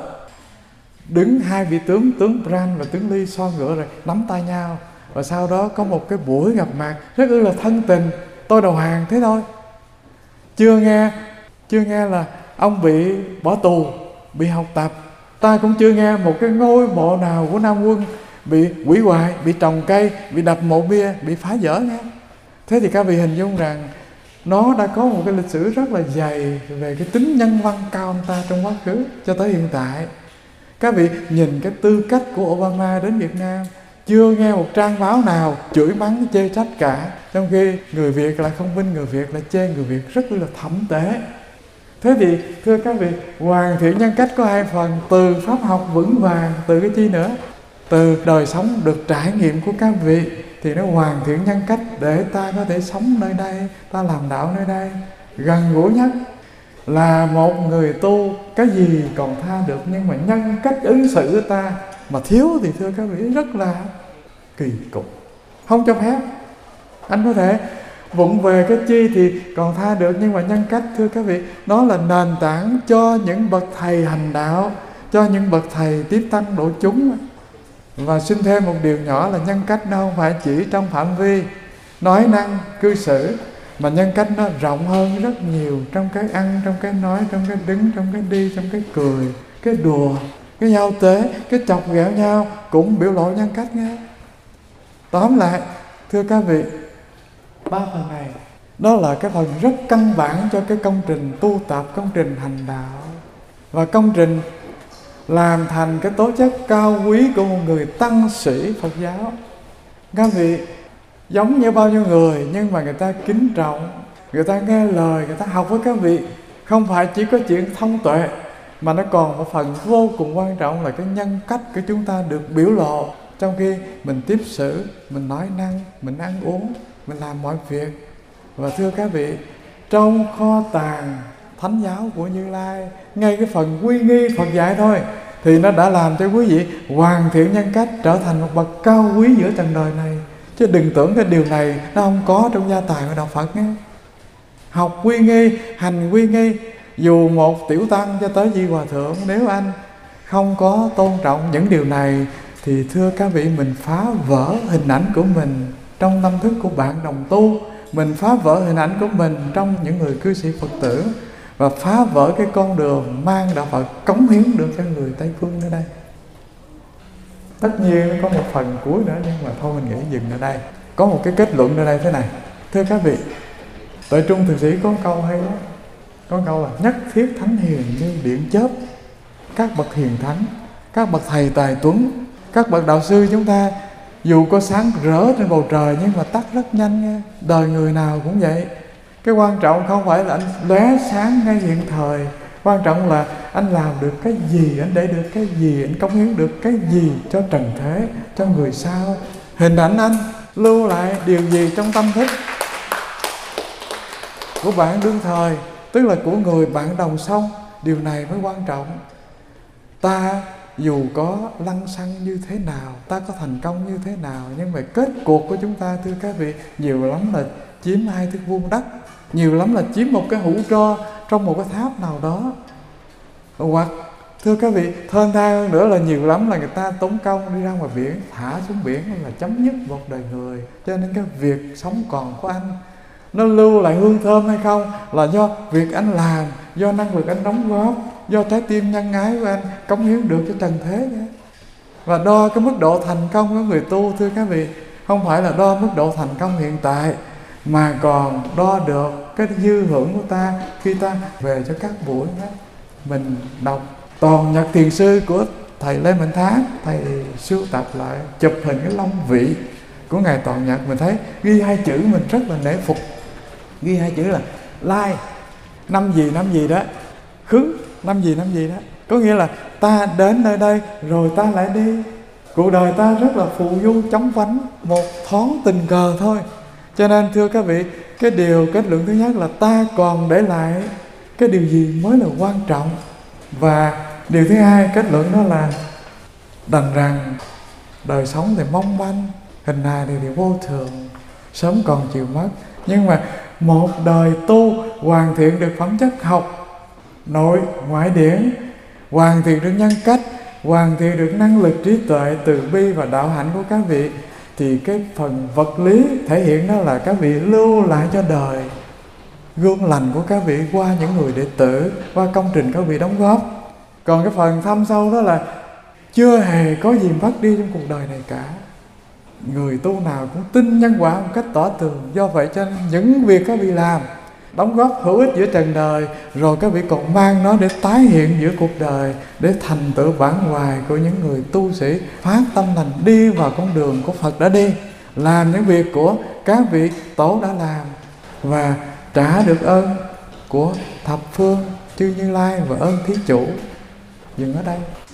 đứng hai vị tướng Pran và tướng Ly so ngựa rồi nắm tay nhau, và sau đó có một cái buổi gặp mặt rất là thân tình. Tôi đầu hàng thế thôi, chưa nghe là ông bị bỏ tù, bị học tập. Ta cũng chưa nghe một cái ngôi mộ nào của Nam quân bị hủy hoại, bị trồng cây, bị đập mộ bia, bị phá dỡ nghe. Thế thì các vị hình dung rằng nó đã có một cái lịch sử rất là dày về cái tính nhân văn cao ông ta trong quá khứ cho tới hiện tại. Các vị nhìn cái tư cách của Obama đến Việt Nam, chưa nghe một trang báo nào chửi mắng chê trách cả, trong khi người Việt là không vinh người Việt, là chê người Việt rất là thậm tệ. Thế thì thưa các vị, hoàn thiện nhân cách có hai phần: từ pháp học vững vàng, từ cái chi nữa, từ đời sống được trải nghiệm của các vị, thì nó hoàn thiện nhân cách để ta có thể sống nơi đây, ta làm đạo nơi đây. Gần gũi nhất là một người tu, cái gì còn tha được, nhưng mà nhân cách ứng xử của ta mà thiếu thì thưa các vị rất là kỳ cục, không cho phép. Anh có thể vụng về cái chi thì còn tha được, nhưng mà nhân cách thưa các vị, nó là nền tảng cho những bậc thầy hành đạo, cho những bậc thầy tiếp tăng độ chúng. Và xin thêm một điều nhỏ là nhân cách nó không phải chỉ trong phạm vi nói năng cư xử, mà nhân cách nó rộng hơn rất nhiều, trong cái ăn, trong cái nói, trong cái đứng, trong cái đi, trong cái cười, cái đùa, cái giao tế, cái chọc ghẹo nhau cũng biểu lộ nhân cách nghe. Tóm lại thưa các vị, ba phần này đó là cái phần rất căn bản cho cái công trình tu tập, công trình hành đạo, và công trình làm thành cái tố chất cao quý của một người tăng sĩ Phật giáo. Các vị giống như bao nhiêu người, nhưng mà người ta kính trọng, người ta nghe lời, người ta học với các vị. Không phải chỉ có chuyện thông tuệ, mà nó còn một phần vô cùng quan trọng là cái nhân cách của chúng ta được biểu lộ trong khi mình tiếp xử, mình nói năng, mình ăn uống, mình làm mọi việc. Và thưa các vị, trong kho tàng thánh giáo của Như Lai, ngay cái phần quy nghi Phật dạy thôi, thì nó đã làm cho quý vị hoàn thiện nhân cách, trở thành một bậc cao quý giữa trần đời này. Chứ đừng tưởng cái điều này nó không có trong gia tài của đạo Phật nhé. Học quy nghi, hành quy nghi, dù một tiểu tăng cho tới Di Hòa Thượng, nếu anh không có tôn trọng những điều này thì thưa các vị, mình phá vỡ hình ảnh của mình trong tâm thức của bạn đồng tu, mình phá vỡ hình ảnh của mình trong những người cư sĩ Phật tử, và phá vỡ cái con đường mang đạo Phật cống hiến được cho người Tây Phương ở đây. Tất nhiên nó có một phần cuối nữa, nhưng mà thôi mình nghĩ dừng ở đây. Có một cái kết luận ở đây thế này. Thưa các vị, Tuệ Trung Thượng Sĩ có câu hay lắm. Có câu là nhất thiết thánh hiền như điện chớp. Các bậc hiền thánh, các bậc thầy tài tuấn, các bậc đạo sư chúng ta, dù có sáng rỡ trên bầu trời nhưng mà tắt rất nhanh nha. Đời người nào cũng vậy. Cái quan trọng không phải là anh lóe sáng ngay hiện thời, quan trọng là anh làm được cái gì, anh để được cái gì, anh cống hiến được cái gì cho trần thế, cho người sau. Hình ảnh anh lưu lại điều gì trong tâm thức của bạn đương thời, tức là của người bạn đồng sông. Điều này mới quan trọng. Ta dù có lăng xăng như thế nào, ta có thành công như thế nào, nhưng mà kết cuộc của chúng ta thưa các vị, nhiều lắm là chiếm 2 thước vuông đất, nhiều lắm là chiếm một cái hũ tro trong một cái tháp nào đó, hoặc thưa các vị, thênh thang hơn nữa là nhiều lắm là người ta tốn công đi ra ngoài biển, thả xuống biển là chấm dứt một đời người. Cho nên cái việc sống còn của anh nó lưu lại hương thơm hay không là do việc anh làm, do năng lực anh đóng góp, do trái tim nhân ái của anh cống hiến được cho trần thế nhé. Và đo cái mức độ thành công của người tu thưa các vị, không phải là đo mức độ thành công hiện tại, mà còn đo được cái dư hưởng của ta khi ta về cho các buổi đó. Mình đọc Toàn Nhật Thiền Sư của thầy Lê Mạnh Thác, thầy sưu tập lại, chụp hình cái long vị của ngài Toàn Nhật, mình thấy ghi 2 chữ mình rất là nể phục. Ghi 2 chữ là lai, năm gì đó, khứ, năm gì đó. Có nghĩa là ta đến nơi đây rồi ta lại đi. Cuộc đời ta rất là phù du chóng vánh, một thoáng tình cờ thôi. Cho nên thưa các vị, cái điều kết luận thứ nhất là ta còn để lại cái điều gì mới là quan trọng. Và điều thứ hai kết luận đó là đành rằng đời sống thì mong manh, hình hài thì vô thường, sớm còn chiều mất. Nhưng mà một đời tu hoàn thiện được phẩm chất học nội ngoại điển, hoàn thiện được nhân cách, hoàn thiện được năng lực trí tuệ, từ bi và đạo hạnh của các vị, thì cái phần vật lý thể hiện đó là các vị lưu lại cho đời gương lành của các vị qua những người đệ tử, qua công trình các vị đóng góp. Còn cái phần thâm sâu đó là chưa hề có gì mất đi trong cuộc đời này cả. Người tu nào cũng tin nhân quả một cách tỏ tường. Do vậy cho nên những việc các vị làm, đóng góp hữu ích giữa trần đời, rồi các vị còn mang nó để tái hiện giữa cuộc đời, để thành tựu bản hoài của những người tu sĩ phát tâm thành đi vào con đường của Phật đã đi, làm những việc của các vị tổ đã làm, và trả được ơn của thập phương chư Như Lai và ơn Thí Chủ. Dừng ở đây.